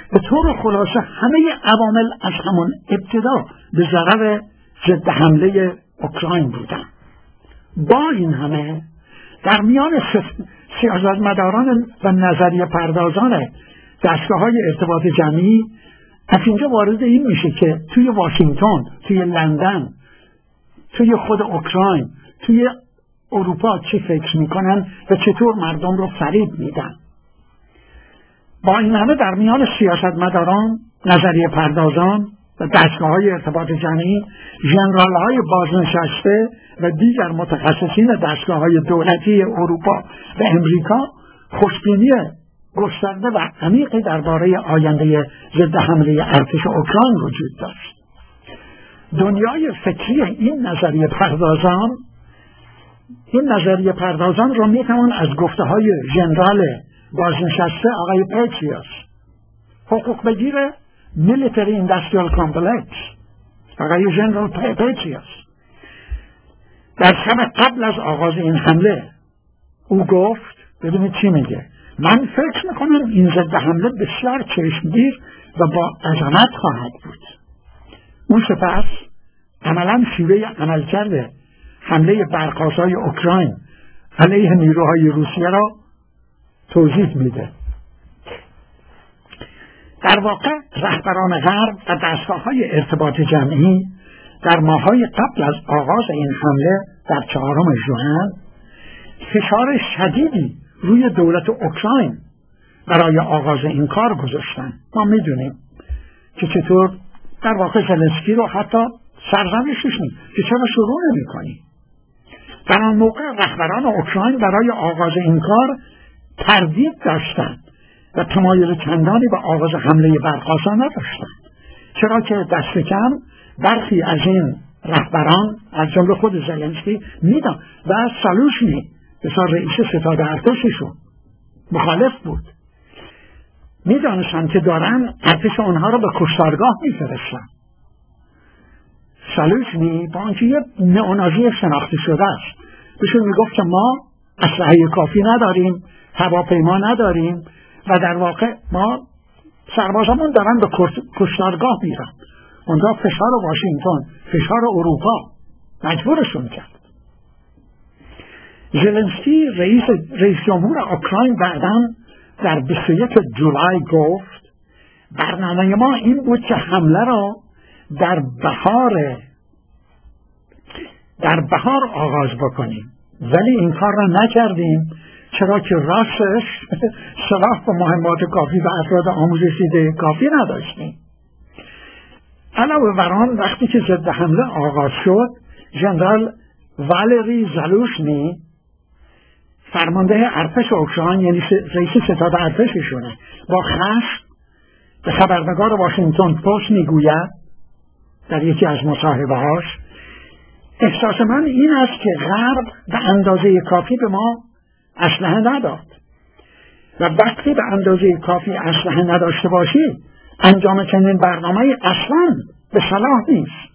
به طور خلاصه همه عوامل از همون ابتدا به ضرر ضد حمله اوکراین بودن. با این همه در میان سیاستمداران و نظریه پردازان دستگاه‌های ارتباط جمعی از اینجا وارد این میشه که توی واشنگتن، توی لندن، توی خود اوکراین، توی اروپا چی فکر میکنن و چطور مردم رو فریب میدن. با این همه در میان سیاستمداران، نظریه پردازان و دستگاه‌های ارتباط جمعی، ژنرال‌های بازنشسته و دیگر متخصصین دستگاه‌های دولتی اروپا و امریکا خوشبینی گسترده و عمیقی درباره آینده ضد حمله ارتش اوکراین وجود داشت. دنیای فکری این نظریه پردازان را میتوان از گفته‌های ژنرال بازنشسته آقای پیتریوس، حقوق بگیر میلیتری اندستریال کامپلکس، آقای ژنرال پیتریوس، در شب قبل از آغاز این حمله او گفت، ببینید چی میگه: من فکر میکنم این ضد حمله بسیار چشمگیر و با عظمت خواهد بود. اون سپس عملا شیوه عملکرد حمله برق‌آسای اوکراین علیه نیروهای روسیه را توضیح میده. در واقع رهبران غرب و دستگاه‌های ارتباط جمعی در ماه‌های قبل از آغاز این حمله در 4 ژوئن فشار شدیدی روی دولت اوکراین برای آغاز این کار گذاشتن. ما میدونیم که چطور در واقع زلنسکی رو حتی سرزنشش می‌کنه که چرا شروع نمی‌کنی. در آن موقع رهبران اوکراین برای آغاز این کار تردید داشتند و تمایل چندانی به آغاز حمله برق‌آسا نداشتند، چرا که دست کم برخی از این رهبران از جمله خود زلنسکی میدان و سالوشنی بسیار رئیس ستاد ارتششون مخالف بود، میدانستن که دارن ارتش اونها رو به کشتارگاه میفرستن. سالوشنی با آنکه یه نئونازی شناخته شده است بهشون میگفت که ما اسلحه کافی نداریم، هواپیما نداریم و در واقع ما سربازامون دارن به کشتارگاه میرن. اونجا فشار واشنگتن، فشار اروپا مجبورشون کرد. زلنسکی رئیس جمهور اوکراین بعداً در 21 جولای گفت برنامه ما این بود که حمله را در بهار آغاز بکنیم، ولی این کار را نکردیم، چرا که راستش سلاح و مهمات کافی و افراد آموزش دیده کافی نداشتیم. علاوه بر آن وقتی که ضد حمله آغاز شد، ژنرال والری زالوشنی فرمانده ارتش اوکراین، یعنی رئیس ستاد ارتششونه، با خشم به خبرنگار واشنگتن پست میگوید در یکی از مصاحبه‌هاش: احساس من این است که غرب به اندازه کافی به ما اسلحه نداد و وقتی به اندازه کافی اسلحه نداشته باشی انجام چنین برنامه اصلا به صلاح نیست.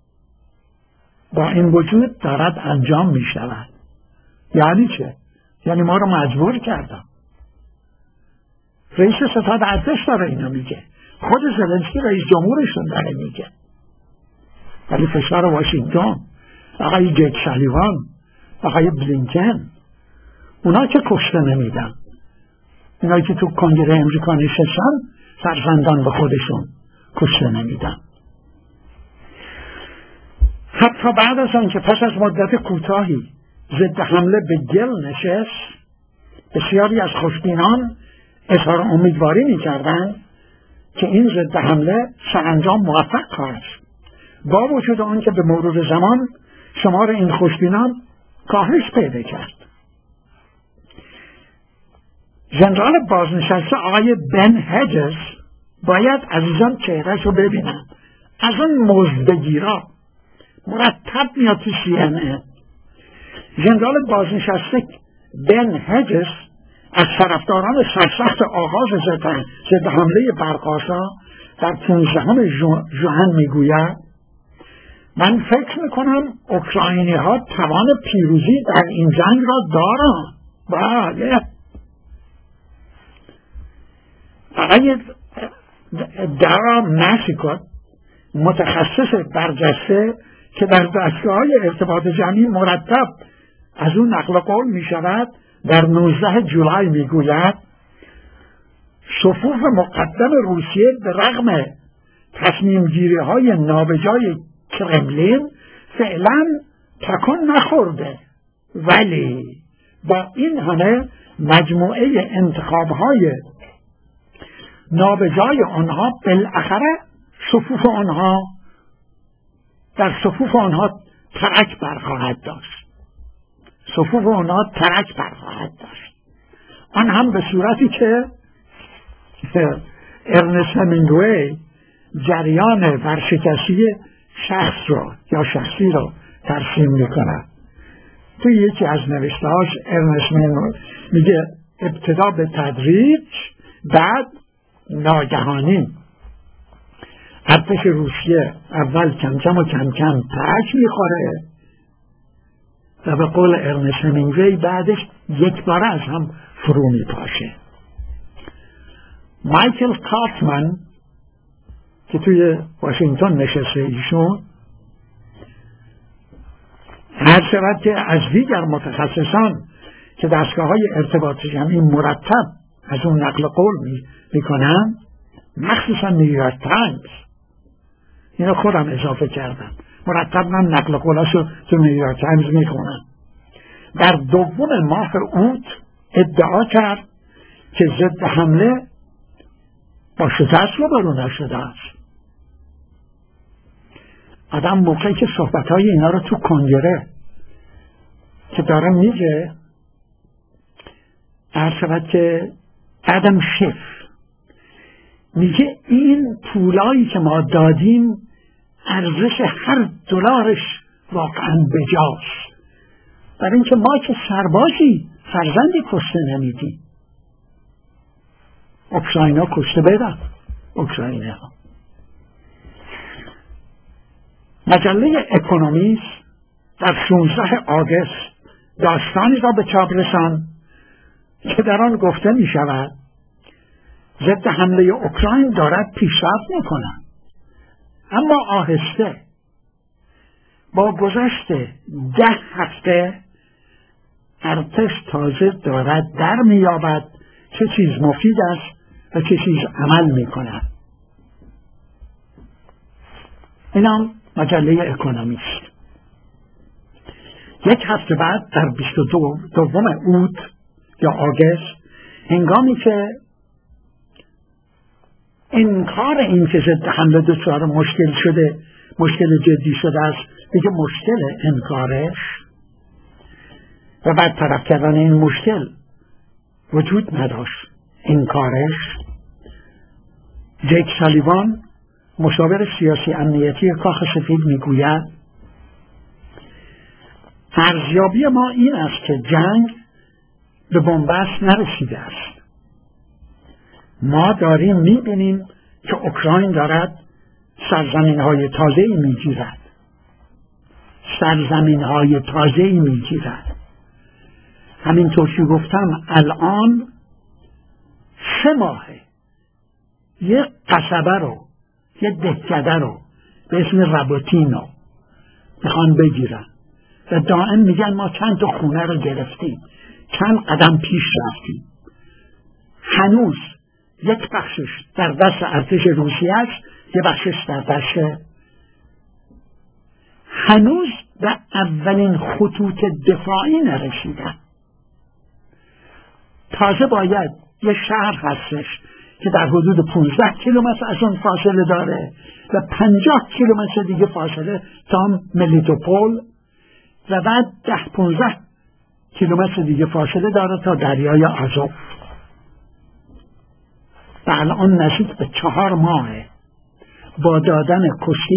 با این وجود دارد انجام می شود. یعنی چه؟ یعنی ما رو مجبور کردن. رئیس ستاد ارتش داره اینو میگه، خود زلنسکی رئیس جمهورشون داره میگه، ولی فشار واشنگتن، آقای جک سالیوان، آقای بلینکن، اونا که کشته نمیدن، اونا که تو کنگره امریکا نشستن فرزندان به خودشون کشته نمیدن. حتی بعد از آن که پس از مدت کوتاهی ضد حمله به گل نشست، بسیاری از خوشبینان اظهار امیدواری می‌کردند که این ضد حمله سرانجام موفق خواهد شد. با وجود آن که به مرور زمان شمار این خوشبینان کاهش پیدا کرد. ژنرال بازنشسته آقای بن هجز، باید عزیزان چهرهش رو ببینن، از اون مزدگیرا مرتب میاد تو CNN. ژنرال بازنشسته بن هجز از طرفداران سرسخت آغاز ضد حمله برق‌آسا در 15 ژوئن میگوید: من فکر میکنم اوکراینی ها توان پیروزی در این جنگ را دارند. بله. آقای دارا مسیکوت متخصص برجسته که در دستگاه‌های ارتباط جمعی مرتب از اون نقل قول می شود، در 19 جولای می گوید صفوف مقدم روسیه به رغم تصمیم گیری های نابجای کرملین فعلا تکان نخورده، ولی با این همه مجموعه انتخاب های نابجای آنها بالاخره در صفوف آنها ترک برخواهد داشت. آن هم به صورتی که ارنست همینگوی جریان ورشکستی شخصی رو ترسیم میکنه. توی یکی از نوشتهاش ارنست همینگوی میگه ابتدا به تدریج، بعد ناگهانی ارتش روسیه اول کم کم ترک میخوره و به قول ارنست همینگوی بعدش یک بار از هم فرو میپاشه. مایکل کافمن که توی واشنگتن نشسته ایشون هر شود که از دیگر متخصصان که دستگاه‌های ارتباط جمعی مرتب از اون نقل قول میکنن، مخصوصا نیویورک تایمز، اینو خودم اضافه کردم، مرتب من نقل قولاشو تو نیویورک تایمز میکنم، در دوم ماه اوت ادعا کرد که ضد حمله با شکست روبرو نشده است. آدم موقعی که صحبتهای اینا رو تو کنگره که داره میگه، هر شود که آدم شیف میگه این پولایی که ما دادیم ارزش هر دلارش واقعا بجاست، برای اینکه ما که سربازی فرزندی کشته نمیدیم. اوکراینا کشته بدن، اوکراینه ها. مجله اکونومیست در 16 آگوست داستانی را به چاپ رساند که در آن گفته می شود ضد حمله اوکراین دارد پیشرفت می کند، اما آهسته. با گذشت 10 هفته ارتش تازه دارد در می یابد چه چیز مفید است و چه چیز عمل می کند. اینم مجله اکونومیست. یک هفته بعد در 22 اوت یا آگوست، هنگامی که انکار این که ضد حمله دچار مشکل جدی شده است، دیگه مشکل انکارش و بعد طرف کردن این مشکل وجود نداشت، انکارش. جیک سالیوان مشاور سیاسی امنیتی کاخ سفید میگوید ارزیابی ما این است که جنگ به بنبست نرسیده است. ما داریم میبینیم که اوکراین دارد سرزمین‌های تازه‌ای میگیرد. همینطور که گفتم الان 3 ماهه یک قصبه رو، یک دهکده رو به اسم رابوتینو میخوان بگیرن و دائم میگن ما چند تا خونه رو گرفتیم، چند قدم پیش رفتیم. هنوز یک بخشش در دست ارتش روسیه است، یک بخشش در دست، هنوز به اولین خطوط دفاعی نرسیدن. تازه باید یه شهر هستش که در حدود 15 کیلومتر از اون فاصله داره و 50 کیلومتر دیگه فاصله تا ملیتوپول و بعد 10-15 کیلومتر دیگه فاصله داره تا دریای آزوف. و الان نزدیک به 4 ماهه با دادن کشته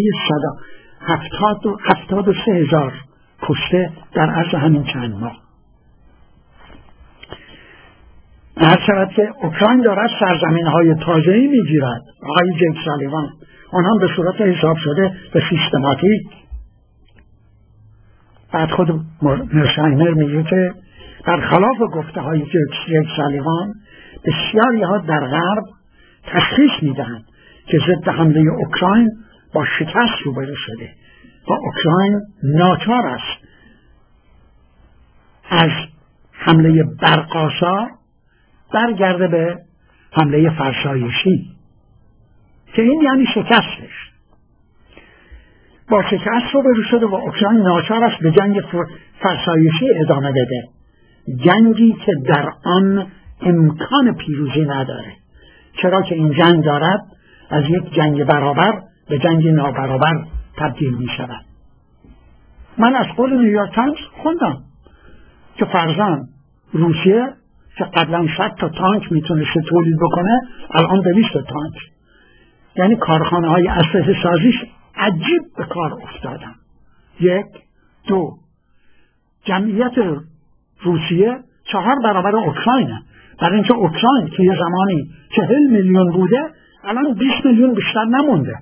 73,000 کشته در عرض همین چند ماه. هر شود که اوکراین دارد سرزمین‌های تازه‌ای می‌گیرد، آقای جیک سالیوان، آن هم به صورت حساب شده و سیستماتیک. بعد خود مرشاینر میگه که برخلاف گفته‌های جیک سالیوان، بسیاری ها در غرب تشخیص میدهند که ضد حمله اوکراین با شکست روبرو شده و اوکراین ناچار است از حمله برق‌آسا برگرده به حمله فرسایشی که این یعنی شکستش. با شکست روبرو شده و اوکراین ناچار است به جنگ فرسایشی ادامه بده، جنگی که در آن امکان پیروزی نداره، چرا که این جنگ دارد از یک جنگ برابر به جنگ نابرابر تبدیل می شود. من از قول نیویورک تایمز خوندم که فرضاً روسیه که قبلا 100 تا تانک میتونسته تولید بکنه الان 200 تانک، یعنی کارخانه های اسلحه سازیش عجیب به کار افتادن. 1 2 جمعیت روسیه 4 برابر اوکراینه، برای اینکه اوکراین که یه زمانی 40 میلیون بوده الان 20 میلیون بیشتر نمونده.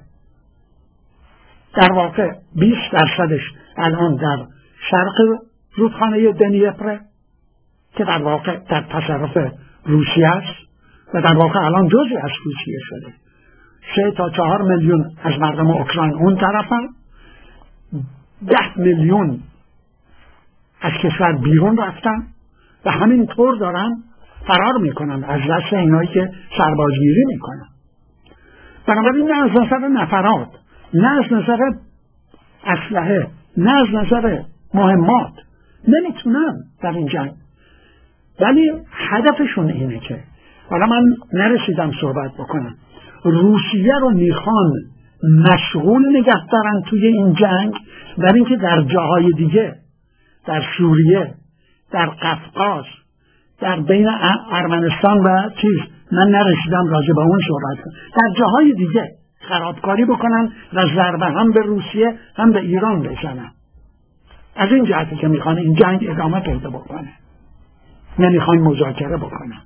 در واقع 20% الان در شرق رودخانه دنیپر که در واقع در تصرف روسیه است و در واقع الان جزئی از روسیه شده. 3 تا 4 میلیون از مردم اوکراین اون طرفن، 10 میلیون از کشور بیرون رفتن و همین طور دارن فرار میکنن از دست اینایی که سربازگیری میکنن. بنابراین نه از نظر نفرات، نه از نظر اسلحه، نه از نظر مهمات نمیتونن در این جنگ، ولی هدفشون اینه که، حالا من نرسیدم صحبت بکنم، روسیه رو میخوان مشغول نگه دارن توی این جنگ، در اینکه در جاهای دیگه، در سوریه، در قفقاز، در بین ارمنستان و من نرسیدم راجع به اون صحبت کنم، در جاهای دیگه خرابکاری بکنن و ضربه هم به روسیه هم به ایران بزنن. از این جهتی که میخوان این جنگ ادامه پیدا بکنه، نمیخوان مذاکره بکنن.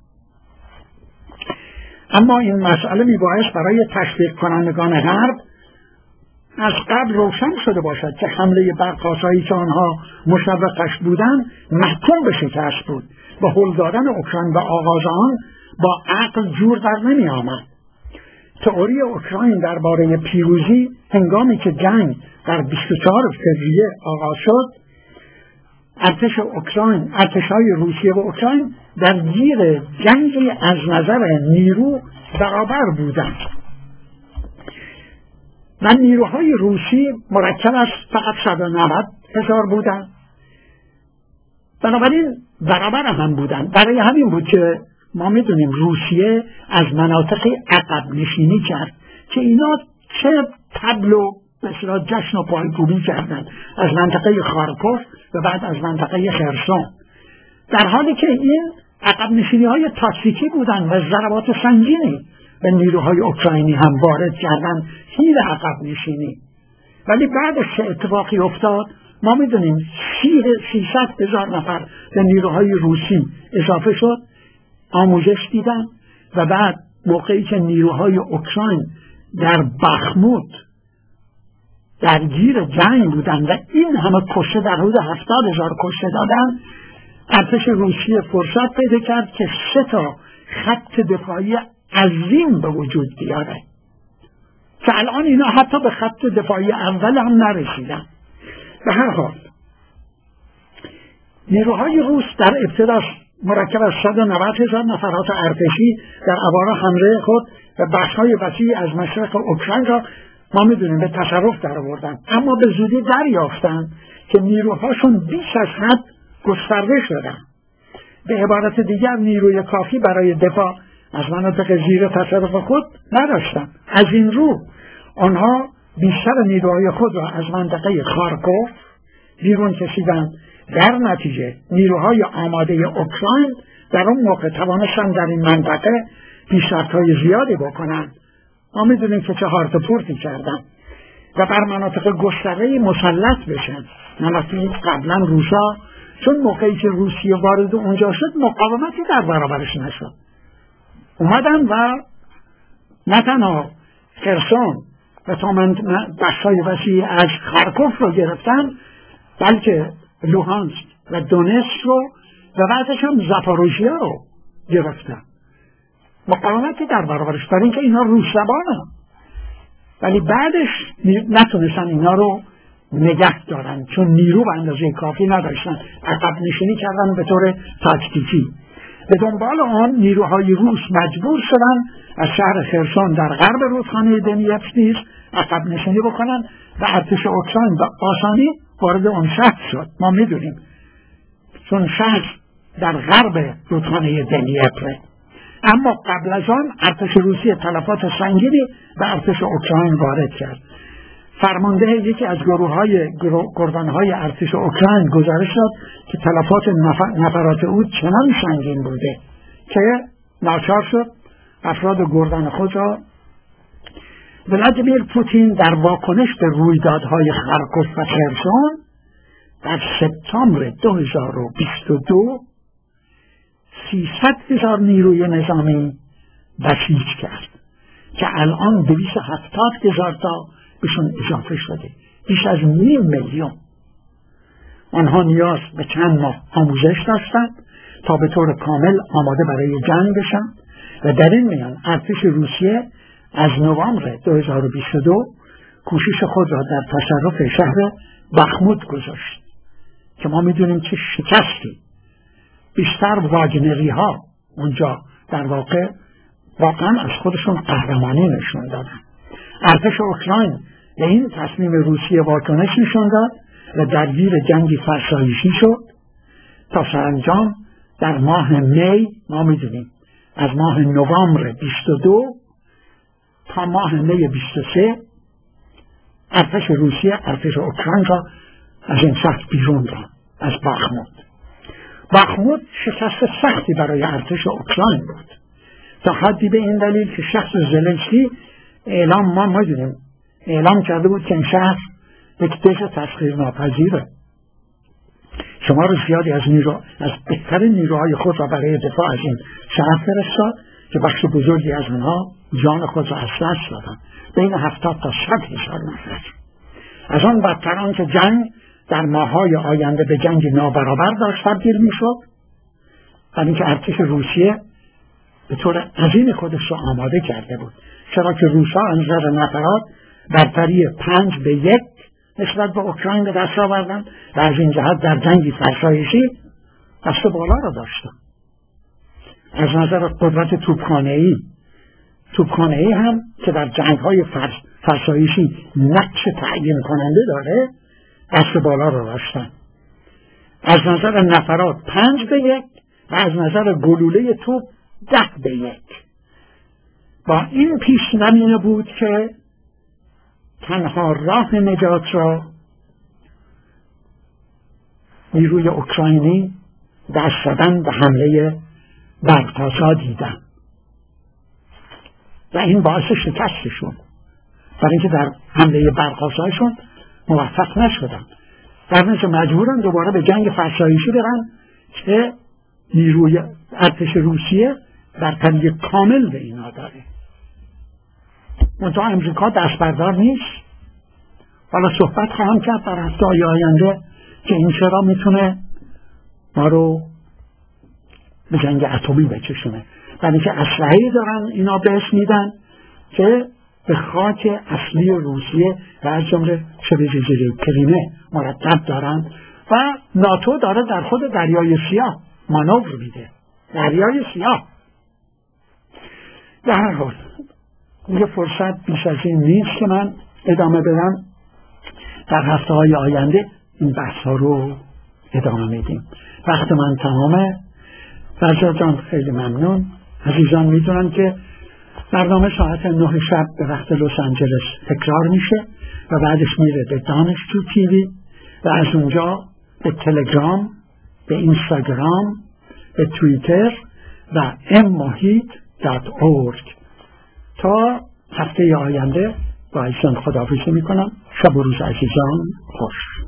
اما این مسئله میبایست برای تشویق کنندگان حرب از قبل روشن شده باشد که حمله برق‌آسایی که آنها مشوقش بودند محکوم به شکست بود و هل دادن اوکراین به آغاز آن با عقل جور در نمی آمد. تئوری اوکراین درباره پیروزی هنگامی که جنگ در 24 فوریه آغاز شد، ارتش‌های روسیه و اوکراین در گیر جنگی از نظر نیرو برابر بودند و نیروهای روسی مرکب از فقط 190,000 بودند، بنابراین برابر هم بودند. برای همین بود که ما میدونیم روسیه از مناطقی عقب نشینی کرد که اینا چه طبل و مثلا جشن و پایکوبی کردند از منطقه خارکوف و بعد از منطقه خرسون، در حالی که این عقب نشینی های تاکتیکی بودند و ضربات سنگینی به نیروهای اوکراینی هم وارد کردند، هیل عقب نشینی. ولی بعدش چه اتفاقی افتاد؟ ما میدونیم 300,000 نفر به نیروهای روسی اضافه شد، آموزش دیدن و بعد موقعی که نیروهای اوکراین در بخموت درگیر جنگ بودن و این همه کشته، در حدود 70,000 کشته دادن، ارتش روسیه فرصت پیدا کرد که 3 تا خط دفاعی عظیم به وجود بیاره که الان اینا حتی به خط دفاعی اول هم نرسیدن. به هر حال نیروهای روس در ابتدا مرکب از 190,000 نفرات ارتشی در ابار حمله خود و بخش‌های وسیعی از مشرق اوکراین را ما میدونیم به تصرف در آوردن، اما به زودی دریافتند که نیروهاشون بیش از حد گسترده شدن. به عبارت دیگر نیروی کافی برای دفاع از مناطق زیر تصرف خود نداشتن. از این رو آنها بیشتر نیروهای خود را از منطقه خارکوف بیرون کشیدند. در نتیجه نیروهای آماده اوکراین در اون موقع توانستن در این منطقه پیشرفت‌های زیادی بکنند. ما میدونیم که چه هارت پورتی کردن و بر مناطق گسترده مسلط بشن. مناطقی قبلا روسا، چون موقعی که روسیه وارد اونجا شد مقاومتی در برابرش نشد، اومدن و نه تنها خرسون و تا بخشای وسیعی از خارکوف رو گرفتن، بلکه لوهانسک و دونتسک رو و بعدش هم زاپاروژیا رو گرفتن. مقاومتی در برابرش، برای اینکه اینا روس زبانن ولی بعدش نتونستن اینا رو نگه دارن، چون نیرو به اندازه کافی نداشتن، عقب نشینی کردن به طور تاکتیکی. به دنبال آن نیروهای روس مجبور شدن از شهر خرسون در غرب رودخانه دنیپر نیز عقب نشینی بکنن و ارتش اوکراین به آسانی وارد آن شهر شد. ما میدونیم چون شهر در غرب رودخانه دنیپر. اما قبل از آن ارتش روسیه تلفات سنگینی به ارتش اوکراین وارد کرد. فرمانده یکی از گروه‌های ارتش اوکراین گزارش داد که تلفات نفرات او چنان سنگین بوده که ناچار شد افراد گردن خود را. ولادیمیر پوتین در واکنش به رویدادهای خارکوف و خرسون در سپتامبر 2022 300,000 نیروی نظامی بسیج کرد که الان 270,000 تا بهشون اضافه شده، بیش از 500,000. آنها نیاز به چند ماه آموزش داشتند تا به طور کامل آماده برای جنگ بشن و در این میان ارتش روسیه از نوامبر 2022 کوشش خود را در تصرف شهر بخموت گذاشت که ما میدونیم چه شکستی. بیشتر واگنری ها اونجا در واقع واقعا از خودشون قهرمانی نشون دادن. ارتش اوکراین به این تصمیم روسیه واکنش نشون داد و درگیر جنگی فرسایشی شد تا سرانجام در ماه می، ما میدونیم از ماه نوامبر 22 تا ماه می 23 ارتش روسیه ارتش اوکراین را از این شهر بیرون داد، از بخموت. بخموت شکست سختی برای ارتش اوکراین بود، تا حدی به این دلیل که شخص زلنسکی اعلام کرده بود که این شهر یک دژ تسخیر ناپذیره. شمار زیادی از بهترین نیروهای خود را برای دفاع از این شهر فرستاد که بخش بزرگی از اونها جان خود را از دست دادن، بین 70 تا 100,000 نفر. از آن بدتر آنکه جنگ در ماه‌های آینده به جنگ نابرابر داشت تبدیل می‌شد، برای اینکه ارتش روسیه به طور عظیم خودش را آماده کرده بود، چرا که روس‌ها از نظر نفرات برتری 5-1 نسبت به اوکراین به دست آوردن و از این جهت در جنگی فرسایشی دست بالا را داشتن. از نظر قدرت توپخانه‌ای هم که در جنگ‌های فرسایشی نقش تعیین کننده داره دست بالا را داشتن. از نظر نفرات 5-1 و از نظر گلوله توپ 10-1. با این پیش زمینه بود که تنها راه نجات را نیروی اوکراینی دست زدن به حمله برق‌ها دیدن و این باعث شکستشون، برای اینکه در حمله برق‌هاشون موفق نشدن، در نتیجه مجبورن دوباره به جنگ فرسایشی برن که نیروی ارتش روسیه برتری کامل به اینا داره. منتها امریکا دست بردار نیست. حالا صحبت خواهم کرد در هفته‌های آینده که این چرا میتونه ما رو به جنگ اتمی بکشونه، برای اینکه اسلحه‌ای دارن اینا بهش میدن که به خاک اصلی روسیه و از جمله شبه جزیره کریمه مرتب دارن و ناتو داره در خود دریای سیاه مانور میده. دریای سیاه در هر حال یه فرصت بیش از این نیست که من ادامه بدم. در هفته‌های آینده این بحث‌ها رو ادامه میدیم. وقت من تمامه. فرزاد جان خیلی ممنون. عزیزان میدونن که برنامه ساعت 9 شب به وقت لس آنجلس تکرار میشه و بعدش میره به دانشجو تیوی و از اونجا به تلگرام، به اینستاگرام، به توییتر و mmohit.org. تا هفته آینده با ایشان خداحافظی میکنم. شب و روز عزیزان خوش.